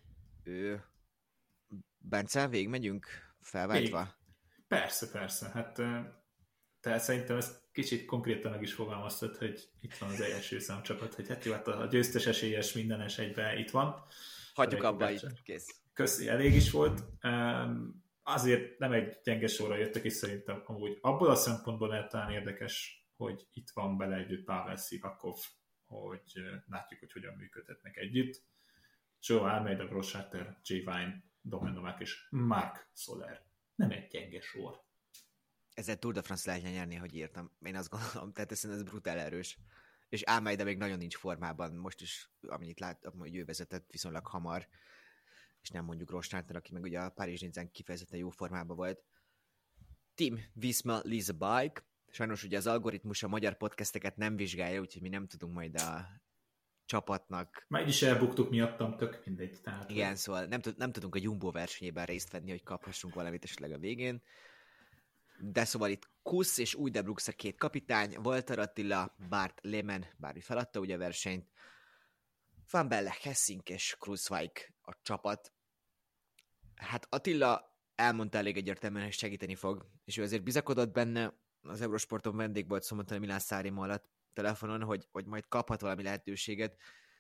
Bence, végigmegyünk felváltva? Persze. Hát tehát szerintem ezt kicsit konkrétan meg is fogalmaztad, hogy itt van az első számcsapat, hogy hát jó, hát a győztes esélyes mindenes egyben itt van. Hagyjuk abba itt, kész. Köszi, elég is volt. Azért nem egy gyenge sorra jöttek, és szerintem amúgy abból a szempontból lehet talán érdekes, hogy itt van bele együtt Pavel Sivakov, hogy látjuk, hogy hogyan működhetnek együtt. Joe Almeida, Grosscharter, J. Vine, Domen Novák és Marc Soler. Nem egy gyenge sor. Ezzel Tour de France lehetne nyerni, hogy írtam. Én azt gondolom, tehát ez brutál erős. És Almeida még nagyon nincs formában. Most is, amennyit láttam, hogy ő vezetett viszonylag hamar, és nem mondjuk Grosscharter, aki meg ugye a Párizs-Nizzán kifejezetten jó formában volt. Team Visma Lease a Bike. Sajnos ugye az algoritmus a magyar podcasteket nem vizsgálja, úgyhogy mi nem tudunk majd a csapatnak. Már így is elbuktuk miattam, tök mindegy. Tehát, Igen, szóval nem tudunk a Jumbo versenyében részt venni, hogy kaphassunk valamit esetleg a végén. De szóval itt Kusz és Uy de Brux a két kapitány, Walter Attila, Bart Lehmann, bármi feladta ugye a versenyt, Van Belle, Hessink és Kruijswijk a csapat. Hát Attila elmondta elég egyértelműen, hogy segíteni fog, és ő azért bizakodott benne, az Eurosporton vendég volt Szombaton Milán Sanremo alatt telefonon, hogy majd kaphat valami lehetőséget.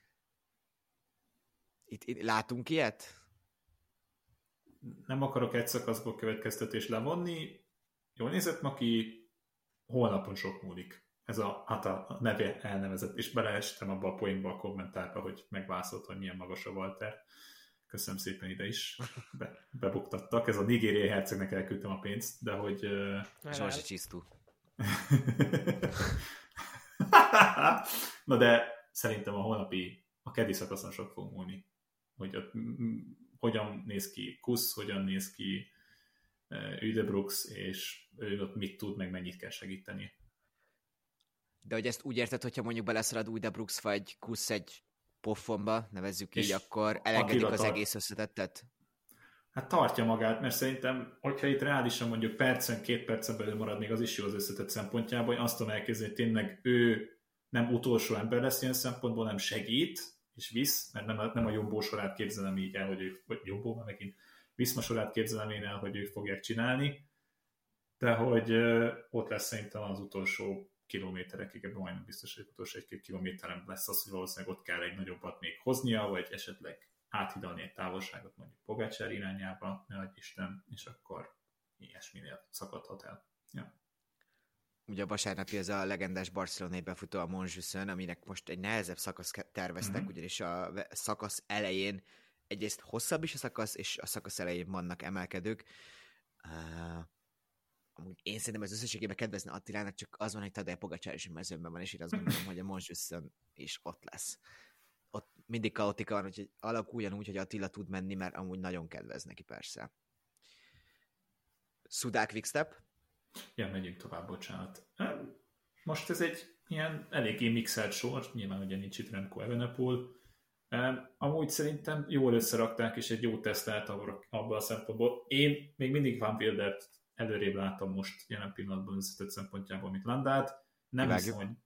Itt látunk ilyet? Nem akarok egy szakaszból következtetést levonni. Jól nézett, Maki, holnapon sok múlik. Ez a neve elnevezett, és beleestem abba a poénba a kommentárba, hogy megvászolt, hogy milyen magas a Walter. Köszönöm szépen, ide is bebuktattak. Ez a nigériai hercegnek elküldtem a pénzt, de hogy... Zsorsi Csisztú. Na de szerintem a keddi szakaszon sok fog múlni. Hogy ott hogyan néz ki Kusz, hogyan néz ki Uy de Brux, és ő ott mit tud, meg mennyit kell segíteni. De hogy ezt úgy érted, hogyha mondjuk beleszalad Uy de Brux vagy Kusz egy poffonba, nevezzük így, akkor elengedik az egész összetettet? Hát tartja magát, mert szerintem, hogyha itt reálisan mondjuk két percen belül marad, még az is jó az összetett szempontjából, hogy azt tudom elképzelni, hogy tényleg ő nem utolsó ember lesz ilyen szempontból, nem segít, és visz, mert nem a Jumbo sorát képzelem így el, hogy ők, vagy Jumbo, mert megint Viszma sorát képzelem én el, hogy ők fogják csinálni, de hogy ott lesz szerintem az utolsó kilométerekig, ebben majdnem biztos, hogy utolsó 1-2 kilométeren lesz az, hogy valószínűleg ott kell egy nagyobbat még hoznia, vagy esetleg áthidalni egy távolságot mondjuk Pogačar irányába, ne adj Isten, és akkor ilyesminél szakadhat el. Ja. Ugye a vasárnapi ez a legendás barcelonai befutó a Montjuicon, aminek most egy nehezebb szakasz terveztek, ugyanis a szakasz elején egyrészt hosszabb is a szakasz, és a szakasz elején vannak emelkedők. Amúgy én szerintem az összességében kedvezne Attilának, csak az van, hogy Tadej Pogačar is a mezőnben van, és én azt gondolom, hogy a Montjuicon is ott lesz. Ott mindig kaotika van, hogy alakuljon úgy, hogy Attila tud menni, mert amúgy nagyon kedvez neki persze. Sudák Quickstep? Ja, megyünk tovább, bocsánat. Most ez egy ilyen eléggé mixelt sor, nyilván ugye nincs itt Remco Evenepoel. Amúgy szerintem jól összerakták, és egy jó tesztelt abban a szempontból. Én még mindig Van Wildert előrébb látom most jelen pillanatban összetett szempontjából, mint Landát. Nem hiszem, hogy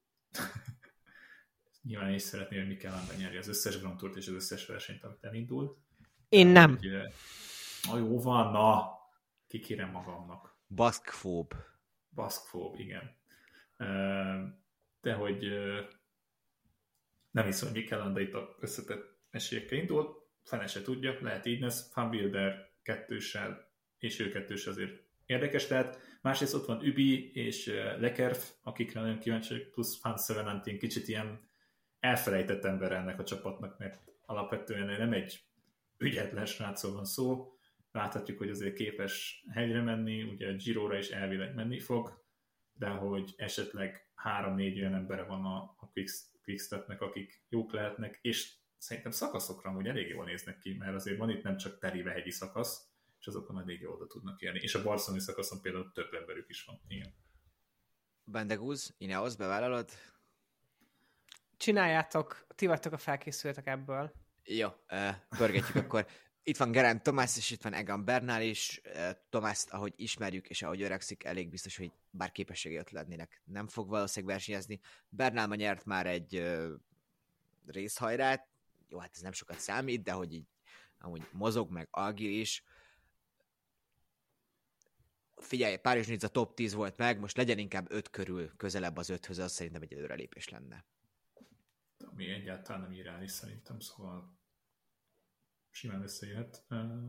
nyilván is szeretném, hogy Mikel Landa nyerje az összes Grand Tourt és az összes versenyt, amit elindult. Én nem. Jó van, na, kikérem magamnak. Baszkfób, igen. De hogy nem hiszem, hogy Mikel Landa itt a összetett esélyekkel indul, fene se tudja, lehet így lesz, Van Wilder kettőssel, és ő kettős azért érdekes, tehát másrészt ott van Ubi és Lekerf, akikre nagyon kíváncsi, plusz Van Sevenantin kicsit ilyen elfelejtett ember ennek a csapatnak, mert alapvetően nem egy ügyetlen srácról van szó, láthatjuk, hogy azért képes hegyre menni, ugye a Giróra is elvileg menni fog, de hogy esetleg 3-4 olyan embere van a Quickstepnek, akik jók lehetnek, és szerintem szakaszokra amúgy elég jól néznek ki, mert azért van itt nem csak teríve hegyi szakasz, és azokon elég jól oda tudnak érni. És a barcelonai szakaszon például több emberük is van. Igen. Bendegúz, Ineos, bevállalod? Csináljátok, ti vagytok a felkészültek ebből. Jó, pörgetjük akkor. Itt van Geraint Thomas, és itt van Egan Bernal is. Thomást, ahogy ismerjük, és ahogy öregszik, elég biztos, hogy bár képességei ott lennének, nem fog valószínűleg versenyezni. Bernal ma nyert már egy részhajrát. Jó, hát ez nem sokat számít, de hogy így amúgy mozog, meg Algir is. Figyelj, Párizs-Nice a top 10 volt meg, most legyen inkább 5 körül, közelebb az 5-höz, az szerintem egy előrelépés lenne. Ami egyáltalán nem irreális szerintem, szóval simán összejöhet.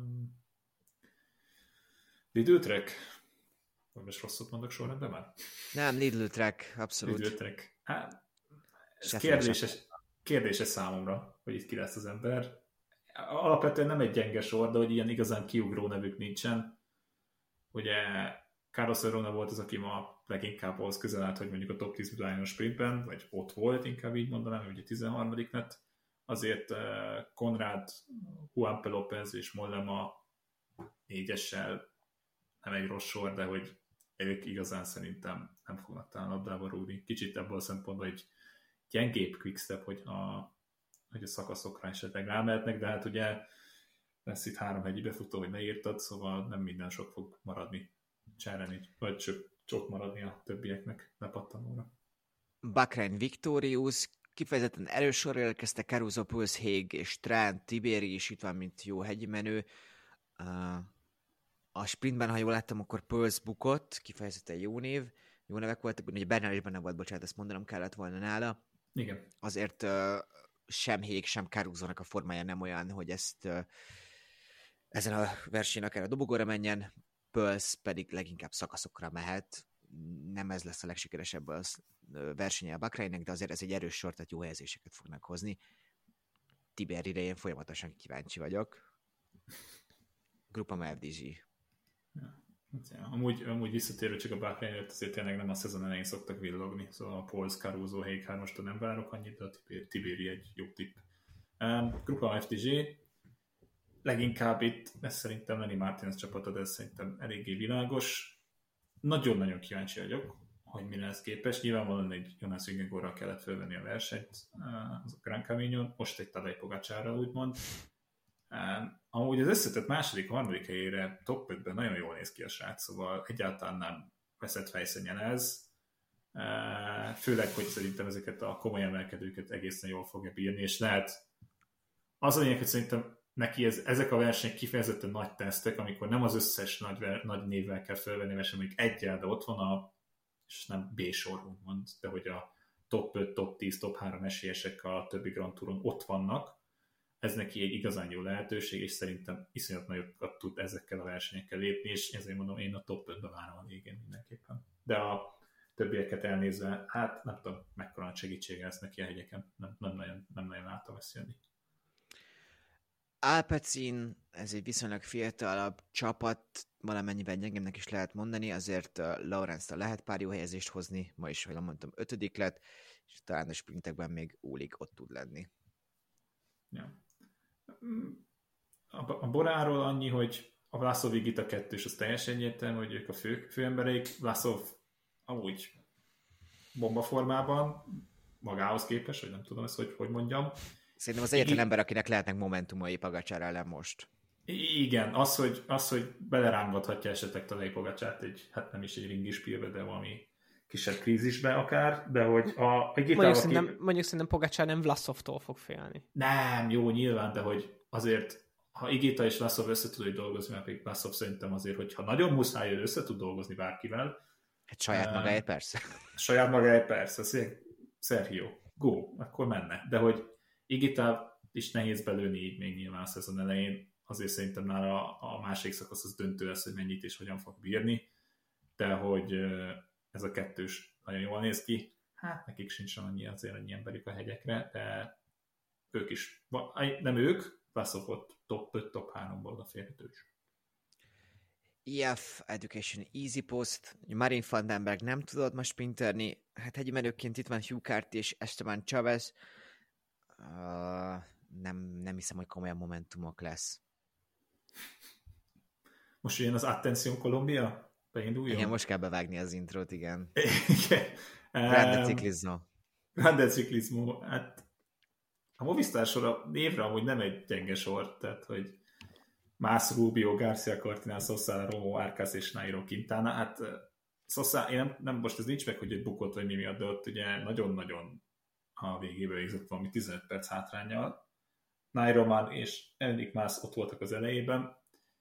Lidl Trek? Vagy most rosszat mondok sorrendben már? Nem, Lidl Trek, abszolút. Lidl Trek. Hát, ez kérdéses számomra, hogy itt ki lesz az ember. Alapvetően nem egy gyenge sor, de hogy ilyen igazán kiugró nevük nincsen. Ugye Carlos Verona volt az, aki ma leginkább ahhoz közel állt, hogy mondjuk a top 10 utányon sprintben, vagy ott volt, inkább így mondanám, ugye 13. lett. Azért Konrad, Juan P. López és Mollema 4-essel nem egy rossz sor, de hogy ők igazán szerintem nem fognak talán labdába rúgni. Kicsit ebből a szempontból egy gyengébb Quickstep, hogy a szakaszokra esetleg rámehetnek, de hát ugye lesz itt 3 hegyi befutó, hogy ne írtad, szóval nem minden sok fog maradni cserélni, vagy csak maradni a többieknek lepattanóra. Bahrain Victorious, kifejezetten erős sorra érkeztek Caruso, Puls, Haig és Trent, Tiberi is itt van, mint jó hegyi menő. A sprintben, ha jól láttam, akkor Puls bukott, kifejezetten jó nevek voltak, ugye Bernal is benne volt, bocsánat, ezt mondanom kellett volna nála. Igen. Azért sem Haig, sem Caruso-nak a formája nem olyan, hogy ezt ezen a versenyen akár a dobogóra menjen, Puls pedig leginkább szakaszokra mehet. Nem ez lesz a legsikeresebb az versenye a Bahrainnek, de azért ez egy erős sor, tehát jó helyezéseket fognak hozni. Tiberire én folyamatosan kíváncsi vagyok. Grupa FDG. Ja. Amúgy visszatérő csak a Bahrainért, azért tényleg nem a szezon elején szoktak villogni, szóval a Puls, Caruso, Haig 3-astól nem várok annyit, de a Tiberi egy jó tipp. Grupa FDG, leginkább itt, ez szerintem Lenny Martinez csapata, de ez szerintem eléggé világos. Nagyon-nagyon kíváncsi vagyok, hogy mi lesz képes. Nyilvánvalóan egy Jonas Vingegaardral kellett felvenni a versenyt az a Gran Camino-n, most egy Tadej Pogačarral úgymond. Amúgy az összetett második, harmadik helyére top 5-ben nagyon jól néz ki a srác, szóval egyáltalán nem veszett fejszennyel ez. Főleg, hogy szerintem ezeket a komoly emelkedőket egészen jól fogja bírni, és lehet az a lényeg, hogy szerintem neki ezek a versenyek kifejezetten nagy tesztek, amikor nem az összes nagy névvel kell felvenni verseny, mondjuk egyel, de ott van és nem B-sor, úgymond, de hogy a top 5, top 10, top 3 esélyesek a többi Grand Touron ott vannak. Ez neki egy igazán jó lehetőség, és szerintem iszonyat nagyokat tud ezekkel a versenyekkel lépni, és ezért mondom, én a top 5-be várom a végén mindenképpen. De a többieket elnézve, hát nem tudom, mekkora nagy segítsége lesz neki a hegyeken. Nem nagyon látom ezt jönni. Alpecin, ez egy viszonylag fiatalabb csapat, valamennyiben gyengemnek is lehet mondani, azért Lawrence-tal lehet pár jó helyezést hozni, ma is, ahogy mondtam, 5. lett, és talán a sprintekben még Úlig ott tud lenni. Ja. A Boráról annyi, hogy a Vlasov Igita 2-s, az teljesen egyértelmű, hogy ők a főembereik. Vlasov amúgy bombaformában, magához képest, vagy nem tudom ezt, hogy mondjam. Szerintem az egyetlen ember, akinek lehetnek momentumai Pogačar ellen most. Igen, az, hogy belerángathatja esetleg Tadej Pogačart hát nem is egy ringispírbe, de valami kisebb krízisbe akár, de hogy a Igitával... Mondjuk szerintem Pogačar nem Vlasovtól fog félni. Nem, jó, nyilván, de hogy azért, ha Igita és Vlasov össze tud dolgozni, mert még Vlasov szerintem azért, hogyha nagyon muszáj, össze tud dolgozni bárkivel. Hát saját magáért persze. Saját magáért persze, Sergio, go, akkor menne. De hogy Igita is nehéz belőni így még nyilván a szezon elején, azért szerintem nála a másik szakasz az döntő lesz, hogy mennyit és hogyan fog bírni, de hogy ez a 2-s nagyon jól néz ki, hát nekik sincs annyi emberük a hegyekre, de ők is, nem ők, Vlasov ott top 5, top 3-ból odaférhető is. EF Education Easy Post, Marin van den Berg nem tudod ma sprinterni, hát hegyi menőként itt van Hugh Carty és Esteban Chavez, nem hiszem, hogy komolyan momentumok lesz. Most jön az Attention Colombia? Beinduljon? Igen, most kell bevágni az intrót, igen. Igen. Grande Ciclismo. Grande Ciclismo, hát a Movistar sor a névre amúgy nem egy gyenge sor, tehát hogy Más, Rubio, Garcia, Cortinal, Sosa, Romo, Arcas és Nairo Quintana, hát Sosa, én nem most ez nincs meg, hogy egy bukott vagy mi miatt, de ott ugye nagyon-nagyon a végébe végzett valami 15 perc hátránnyal. Nairo már és Enric Mas ott voltak az elejében.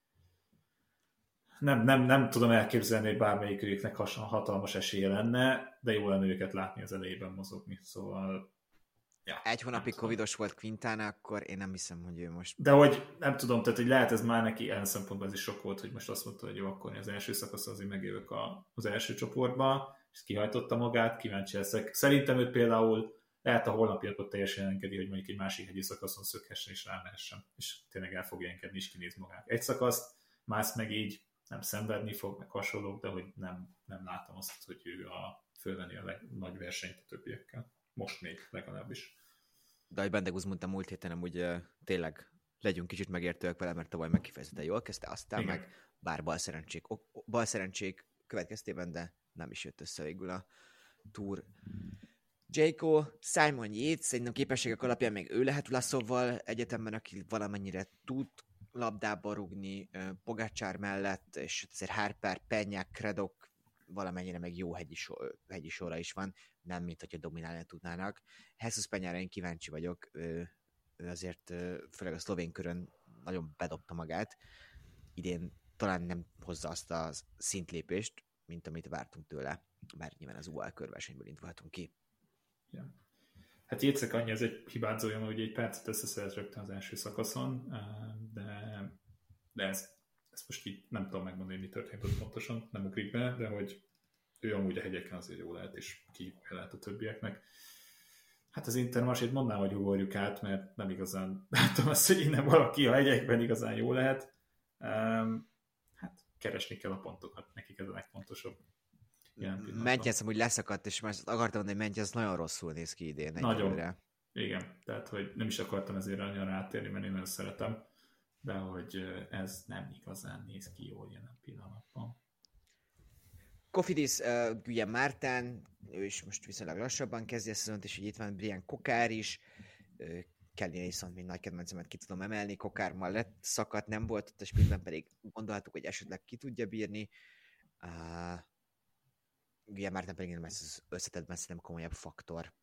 Nem tudom elképzelni, hogy bármelyikőjüknek hatalmas esélye lenne, de jó lenne őket látni az elejében mozogni, szóval... Ja, egy hónapig covidos volt Quintana, akkor én nem hiszem, hogy ő most... De hogy nem tudom, tehát hogy lehet ez már neki ilyen szempontból ez is sok volt, hogy most azt mondta, hogy jó, akkor az első szakasz azért megjövök az első csoportba, és kihajtotta magát, kíváncsi leszek. Szerintem őt például lehet a holnapiatot teljesen engedi, hogy mondjuk egy másik hegyi szakaszon szökhessen és rámehessen, és tényleg el fogja engedni, és kinéz magát. Egy szakaszt, más meg így nem szenvedni fog, meg hasonlók, de hogy nem látom azt, hogy ő fölvenni a nagy versenyt a többiekkel. Most még legalábbis. De ahogy Bendegúz mondta múlt héten, amúgy tényleg legyünk kicsit megértőek vele, mert tavaly meg kifejezetten jól kezdte, aztán igen. Meg bár balszerencsék következtében, de nem is jött össze végül a túr. Jayco, Simon Yates, szerintem képességek alapján még ő lehet Vlasovval egyetemben, aki valamennyire tud labdába rugni Pogačar mellett, és azért Harper, Peña, Craddock valamennyire meg jó hegyi sorra is van, nem mint hogyha dominálni tudnának. Jesus Peñára én kíváncsi vagyok, ő azért főleg a szlovén körön nagyon bedobta magát. Idén talán nem hozza azt a szintlépést, mint amit vártunk tőle, bár nyilván az UAE körversenyből indulhatunk ki. Ja. Hát Jécek annyi, ez egy hibázója, mert ugye egy percet összeszedett rögtön az első szakaszon, de ezt most így nem tudom megmondani, mi történt ott pontosan, nem ugrik be, de hogy ő amúgy a hegyeken azért jó lehet, és kihívja lehet a többieknek. Hát az Intermarchét mondanám, hogy ugorjuk át, mert nem igazán látom azt, hogy innen valaki a hegyekben igazán jó lehet. Hát keresni kell a pontokat, nekik ez a legfontosabb. Mentjes amúgy leszakadt, és már akartam mondani, hogy Mentjes nagyon rosszul néz ki idén. Nagyon. Igen, tehát hogy nem is akartam ezért annyira rátérni, mert én nagyon szeretem, de hogy ez nem igazán néz ki jól jelen pillanatban. Cofidis, Guillaume Martin, ő is most viszonylag lassabban kezdi a szezont, és itt van Brian Kokár is, Kelly Nason, mint nagy kedvencemet ki tudom emelni, Kokár ma lett szakadt, nem volt ott a sprintben, pedig gondoltuk, hogy esetleg ki tudja bírni. Guillaume Martin pedig nem ez összetettben szerintem komolyabb faktor.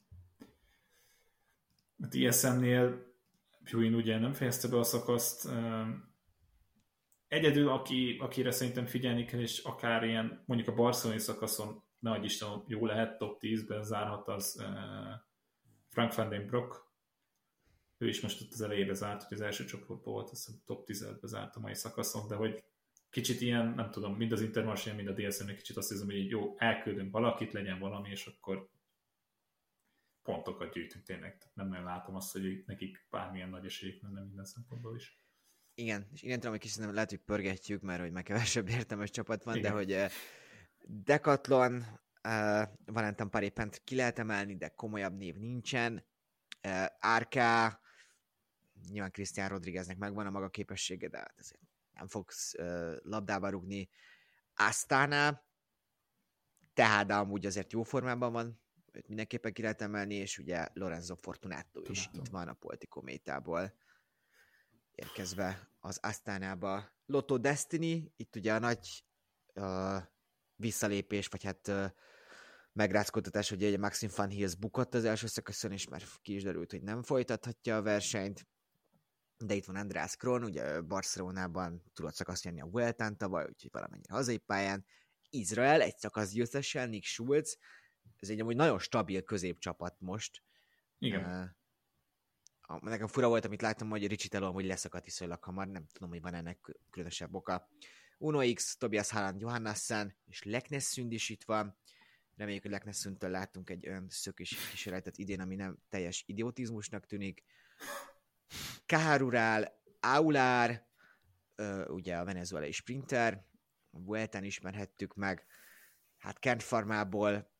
A TSM-nél Buin ugye nem fejezte be a szakaszt. Egyedül, akire szerintem figyelni kell, és akár ilyen, mondjuk a barcelonai szakaszon, nehogy Isten jó lehet, top 10-ben zárhat, az Frank van den Broek. Ő is most ott az elejébe zárt, hogy az első csoportban volt, azt hiszem top 10-be zárt a mai szakaszon, de hogy kicsit ilyen, nem tudom, mind az Intermarché, mind a DSM-nek kicsit azt hiszem, hogy jó, elküldünk valakit, legyen valami, és akkor pontokat gyűjtünk tényleg. Nem nagyon látom azt, hogy nekik bármilyen nagy esélyük lenne minden szempontból is. Igen, és innentől, hogy kicsit lehet, hogy pörgetjük, mert hogy már kevesebb értelmes csapat van, igen. De hogy Decathlon, Valentin Paré-Pent ki lehet emelni, de komolyabb név nincsen. Arca, nyilván Cristian Rodrigueznek megvan a maga képessége, de azért nem fogsz labdába rugni. Astana, tehát amúgy azért jó formában van, őt mindenképpen ki lehet emelni, és ugye Lorenzo Fortunato is itt van a Politico Métából érkezve az Astanába. Lotto Destiny, itt ugye a nagy visszalépés, vagy hát megrázkódtatás, hogy ugye Maxim van Hils bukott az első szakaszon, és már ki is derült, hogy nem folytathatja a versenyt. De itt van András Kron, ugye Barcelonában tudott szakaszt nyerni a Vueltán tavaly, úgyhogy valamennyire hazai pályán. Izrael egy szakasz győztessel, Nick Schulz, ez egy amúgy nagyon stabil középcsapat most. Igen. Nekem fura volt, amit láttam, hogy Ricci Teló amúgy leszakadt viszonylag hamar, nem tudom, hogy van ennek különösebb oka. Uno X, Tobias Haaland, Johannessen, és Leknessund is itt van. Reméljük, hogy Leknessundtől látunk egy olyan szökés kísérletet idén, ami nem teljes idiotizmusnak tűnik. Caharurál, Aulár, ugye a venezuelai sprinter, a Vueltán ismerhettük meg, hát Kent Farmából.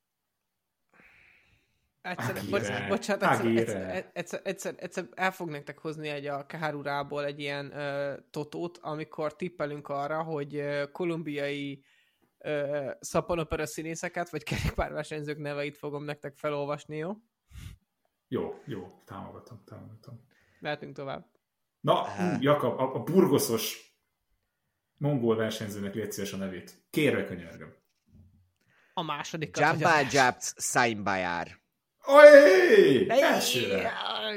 Egyszer el fog nektek hozni a Caharurából egy ilyen totót, amikor tippelünk arra, hogy kolumbiai szappanopera színészeket, vagy kerékpárversenyzők neveit fogom nektek felolvasni, jó? Jó, támogatom. Mehetünk tovább. Na, Jakab, a burgoszos mongol versenyzőnek légy szíves a nevét. Kérve könyörgöm. A második. Jamba Jabts Saimbayar. Ojjjj! Elsőre!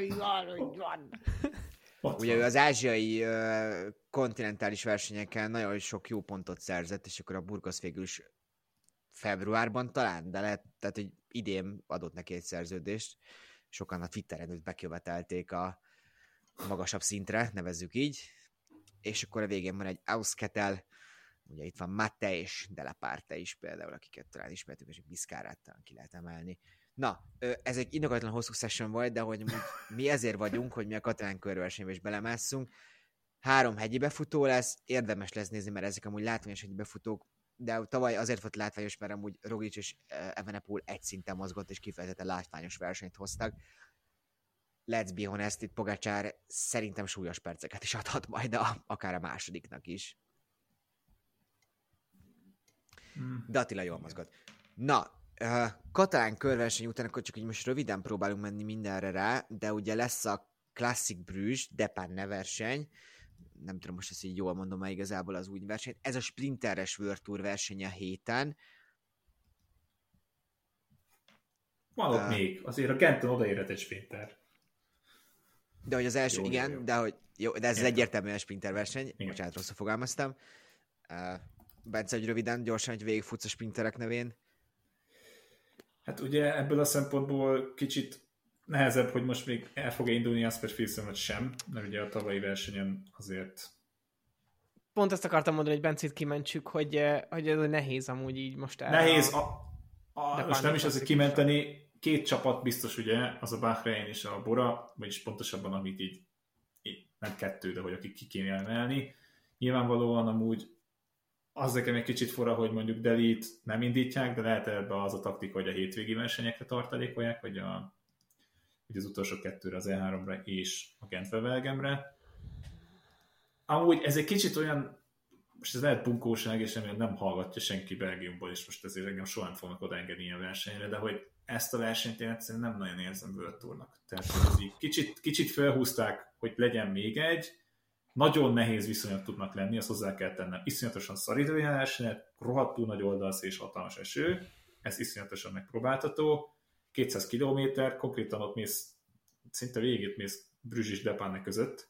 Ugye ő az ázsiai kontinentális versenyeken nagyon sok jó pontot szerzett, és akkor a Burgos végül is februárban talán, de lehet, tehát, hogy idén adott neki egy szerződést. Sokan a Twitteren őt bekövetelték a magasabb szintre, nevezzük így. És akkor a végén van egy Ausketel, ugye itt van Matte és Delaparte is például, akiket talán ismertük, és Biszkárát talán ki lehet emelni. Na, ez egy indokolatlan hosszú session volt, de hogy mi ezért vagyunk, hogy mi a katalán körversenybe is belemásszunk. 3 hegyi befutó lesz, érdemes lesz nézni, mert ezek amúgy látványos hegyi befutók, de tavaly azért volt látványos, mert amúgy Roglic és Evenepoel egy szinten mozgott, és kifejezetten látványos versenyt hoztak. Let's be honest, itt Pogačar szerintem súlyos perceket is adhat majd akár a másodiknak is. De Attila jól mozgott. Na, Katalán körverseny után akkor csak így most röviden próbálunk menni mindenre rá, de ugye lesz a Classic Bruges, Depanne verseny, nem tudom most ezt így jól mondom már igazából az új verseny. Ez a sprinteres World Tour verseny a héten. Van ott még, azért a Genton odaérhet egy sprinter. De hogy az első, jó, igen, jó. De hogy jó, de ez Értem. egyértelműen sprinter verseny. Igen. Bocsánat, rosszul fogalmaztam. Bence, hogy röviden, gyorsan, hogy végigfutsz a sprinterek nevén. Hát ugye ebből a szempontból kicsit nehezebb, hogy most még el fog-e indulni Jasper Philipsen vagy sem, mert ugye a tavalyi versenyen azért... Pont ezt akartam mondani, hogy Bencét kimentsük, hogy ez nehéz amúgy így most el. Nehéz, most nem is az azért kimenteni, 2 csapat biztos ugye, az a Bahrein és a Bora, vagyis pontosabban amit így nem 2, de hogy akik ki kéne emelni. Nyilvánvalóan amúgy az nekem egy kicsit fura, hogy mondjuk Delit nem indítják, de lehet ebbe az a taktika, hogy a hétvégi versenyekre tartalékolják, hogy az utolsó 2-re, az E3-ra és a Gent-Wevelgemre. Amúgy ez egy kicsit olyan, most ez lehet bunkóság, és nem hallgatja senki Belgiumból, és most ezért engem soha nem fognak odaengedni ilyen versenyre, de hogy ezt a versenyt én egyszerűen nem nagyon érzem World Tournak. Tehát ez így kicsit felhúzták, hogy legyen még egy, nagyon nehéz viszonyok tudnak lenni, azt hozzá kell tennem. Iszonyatosan szar időjárás, rohadtul nagy oldalsz és hatalmas eső, ez iszonyatosan megpróbáltató, 200 kilométer, konkrétan ott mész, szinte végét mész Bruges és Depanne között,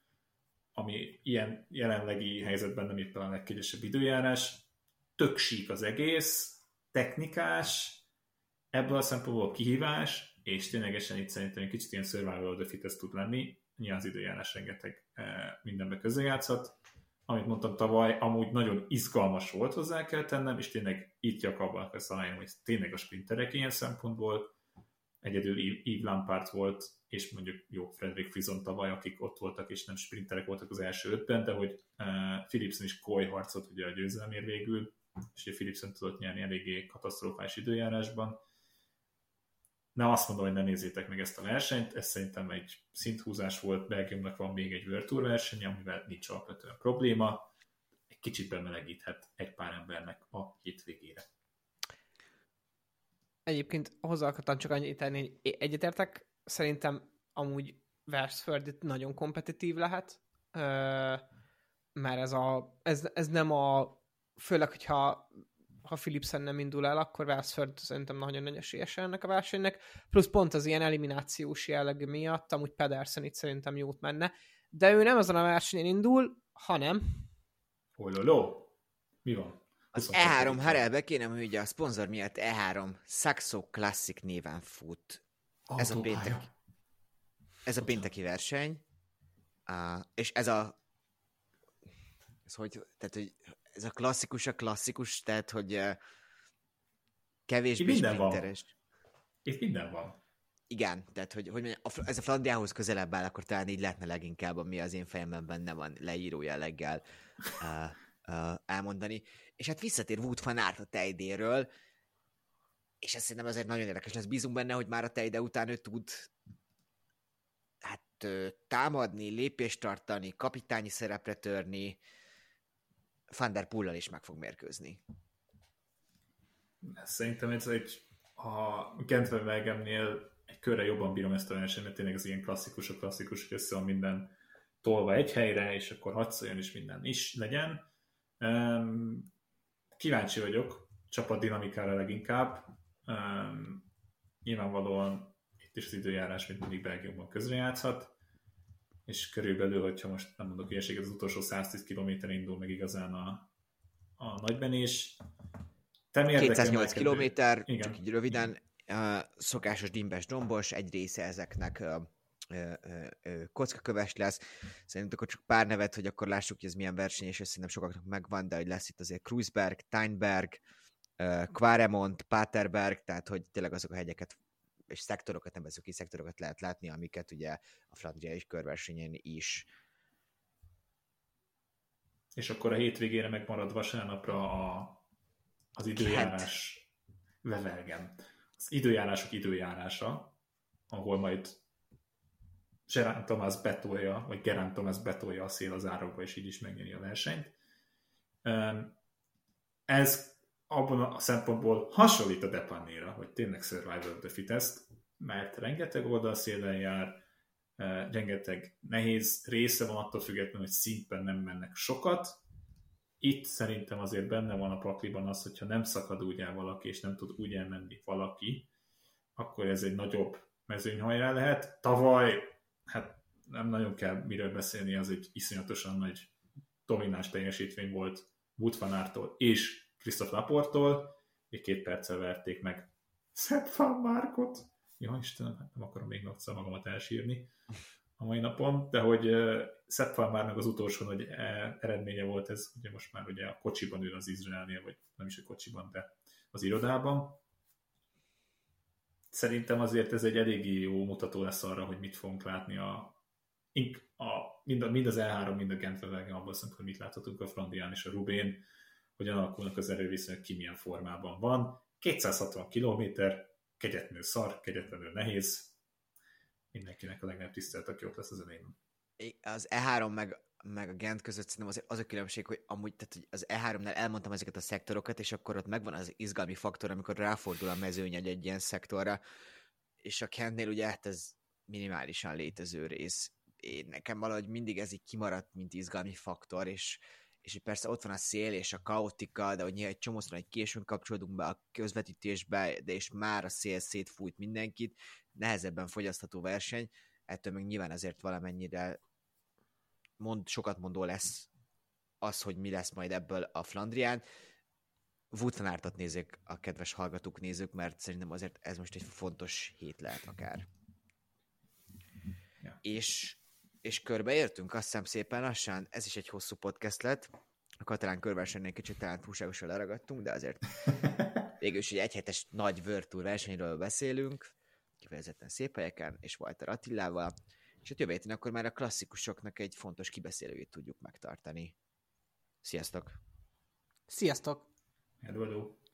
ami ilyen jelenlegi helyzetben nem éppen a legkegyesebb időjárás. Tök sík az egész, technikás, ebből a szempontból kihívás, és ténylegesen itt szerintem egy kicsit ilyen survival of the fittest tud lenni, nyilván az időjárás rengeteg mindenbe közrejátszhat. Amit mondtam tavaly, amúgy nagyon izgalmas volt, hozzá kell tennem, és tényleg itt Jakabban kell találni, hogy tényleg a sprinterek ilyen szempontból. Egyedül Yves Lampaert volt, és mondjuk jó Fredrik Frison tavaly, akik ott voltak, és nem sprinterek voltak az első 5-ben, de hogy Philipsen is koly harcot ugye a győzelemért végül, és ugye Philipsen tudott nyerni eléggé katasztrofális időjárásban. Nem azt mondom, hogy ne nézzétek meg ezt a versenyt, ez szerintem egy szinthúzás volt, Belgiumnak van még egy World Tour verseny, amivel nincs alapvetően probléma, egy kicsit bemelegíthet egy pár embernek a hétvégére. Egyébként hozzá akartam csak annyit tenni, hogy egyetértek, szerintem amúgy Versford itt nagyon kompetitív lehet, mert ez nem főleg, hogyha Philipsen nem indul el, akkor Versford szerintem nagyon nagy esélyes ennek a versenynek, plusz pont az ilyen eliminációs jelleg miatt, amúgy Pedersen itt szerintem jót menne, de ő nem azon a versenyen indul, hanem... Hololó! Mi van? Az E3 Harelbe kéne, hogy ugye a szponzor miatt E3 Saxo Classic néven fut. Ez a pénteki verseny, és ez a klasszikus, tehát hogy kevésbé sprinteres. Itt minden van. Igen, tehát hogy mondjam, ez a Flandriához közelebb áll, akkor talán így lehetne leginkább, ami az én fejemben benne van leíró jelleggel elmondani. És hát visszatér Wout van Aert a Tejdéről, és ez szerintem azért nagyon érdekes lesz. Bízunk benne, hogy már a Teide után ő tud támadni, lépést tartani, kapitányi szerepre törni, Van der Poellel is meg fog mérkőzni. Szerintem ez a Gent-Wevelgemnél egy körre jobban bírom ezt a versenyt, mert tényleg az ilyen klasszikus, hogy össze van minden tolva egy helyre, és akkor hadszoljon is minden is legyen. Kíváncsi vagyok, csapat dinamikára leginkább. Nyilvánvalóan itt is az időjárás, mint mindig Belgiumban közrejátszhat, és körülbelül, hogyha most nem mondok ilyeséget, az utolsó 110 km indul meg igazán a nagybenés. 208 km, igen. Csak így röviden, szokásos dimbes dombos, egy része ezeknek kockaköves lesz. Szerintem akkor csak pár nevet, hogy akkor lássuk, hogy ez milyen verseny, és ez szerintem sokaknak megvan, de hogy lesz itt azért Kruisberg, Teinberg, Quaremont, Paterberg, tehát hogy tényleg azok a hegyeket és szektorokat, nevezzük ki, szektorokat lehet látni, amiket ugye a flandriai körversenyen is. És akkor a hétvégére megmarad vasárnapra az időjárás Wevelgem. Az időjárások időjárása, ahol majd Geraint Thomas betolja a szél az árokba, és így is megnyeri a versenyt. Ez abban a szempontból hasonlít a Depannéra, hogy tényleg Survivor of the Fittest, mert rengeteg oldalszélen jár, rengeteg nehéz része van attól függetlenül, hogy szintben nem mennek sokat. Itt szerintem azért benne van a pakliban az, hogyha nem szakad úgy el valaki, és nem tud úgy elmenni valaki, akkor ez egy nagyobb mezőnyhajrá lehet. Tavaly, hát nem nagyon kell miről beszélni, az egy iszonyatosan nagy domináns teljesítmény volt Wout van Aerttól és Christophe Laporttól, még 2 perccel verték meg Sepp van Markot. Ja, Istenem, hát nem akarom még nagyszor magamat elsírni a mai napon, de hogy Sepp van Marknak az utolsó nagy eredménye volt ez, ugye most már ugye a kocsiban ül az Izraelnél, vagy nem is a kocsiban, de az irodában. Szerintem azért ez egy eléggé jó mutató lesz arra, hogy mit fogunk látni mind az E3, mind a Gent-Wevelgem, abban szempontból, hogy mit láthatunk a Flandrián és a Rubén, hogyan alakulnak az erőviszonyok, ki milyen formában van. 260 km, kegyetlenül szar, kegyetlenül nehéz. Mindenkinek a legnagyobb tisztelet, aki ott lesz az elején. Az E3 meg a Gent között szerintem az a különbség, hogy amúgy tehát, hogy az E3-nál elmondtam ezeket a szektorokat, és akkor ott megvan az izgalmi faktor, amikor ráfordul a mezőny egy ilyen szektorra, és a Gentnél ugye hát ez minimálisan létező rész. Nekem valahogy mindig ez így kimaradt, mint izgalmi faktor, és persze ott van a szél és a kaotika, de hogy néha egy csomószor egy későn kapcsolódunk be a közvetítésbe, de és már a szél szétfújt mindenkit, nehezebben fogyasztható verseny, ettől meg nyilván azért valamennyire sokat mondó lesz az, hogy mi lesz majd ebből a Flandrián. Wout van Aertot nézzék a kedves hallgatók, nézők, mert szerintem azért ez most egy fontos hét lehet akár. Ja. És körbeértünk, azt hiszem szépen lassan, ez is egy hosszú podcast lett. A katalán körversenynél kicsit talán túlságosan leragadtunk, de azért végül is egy egyhetes nagy World Tour versenyről beszélünk, kifejezetten szép helyeken, és Walter Attilával, és a jövő héten akkor már a klasszikusoknak egy fontos kibeszélőjét tudjuk megtartani. Sziasztok! Sziasztok! Hello.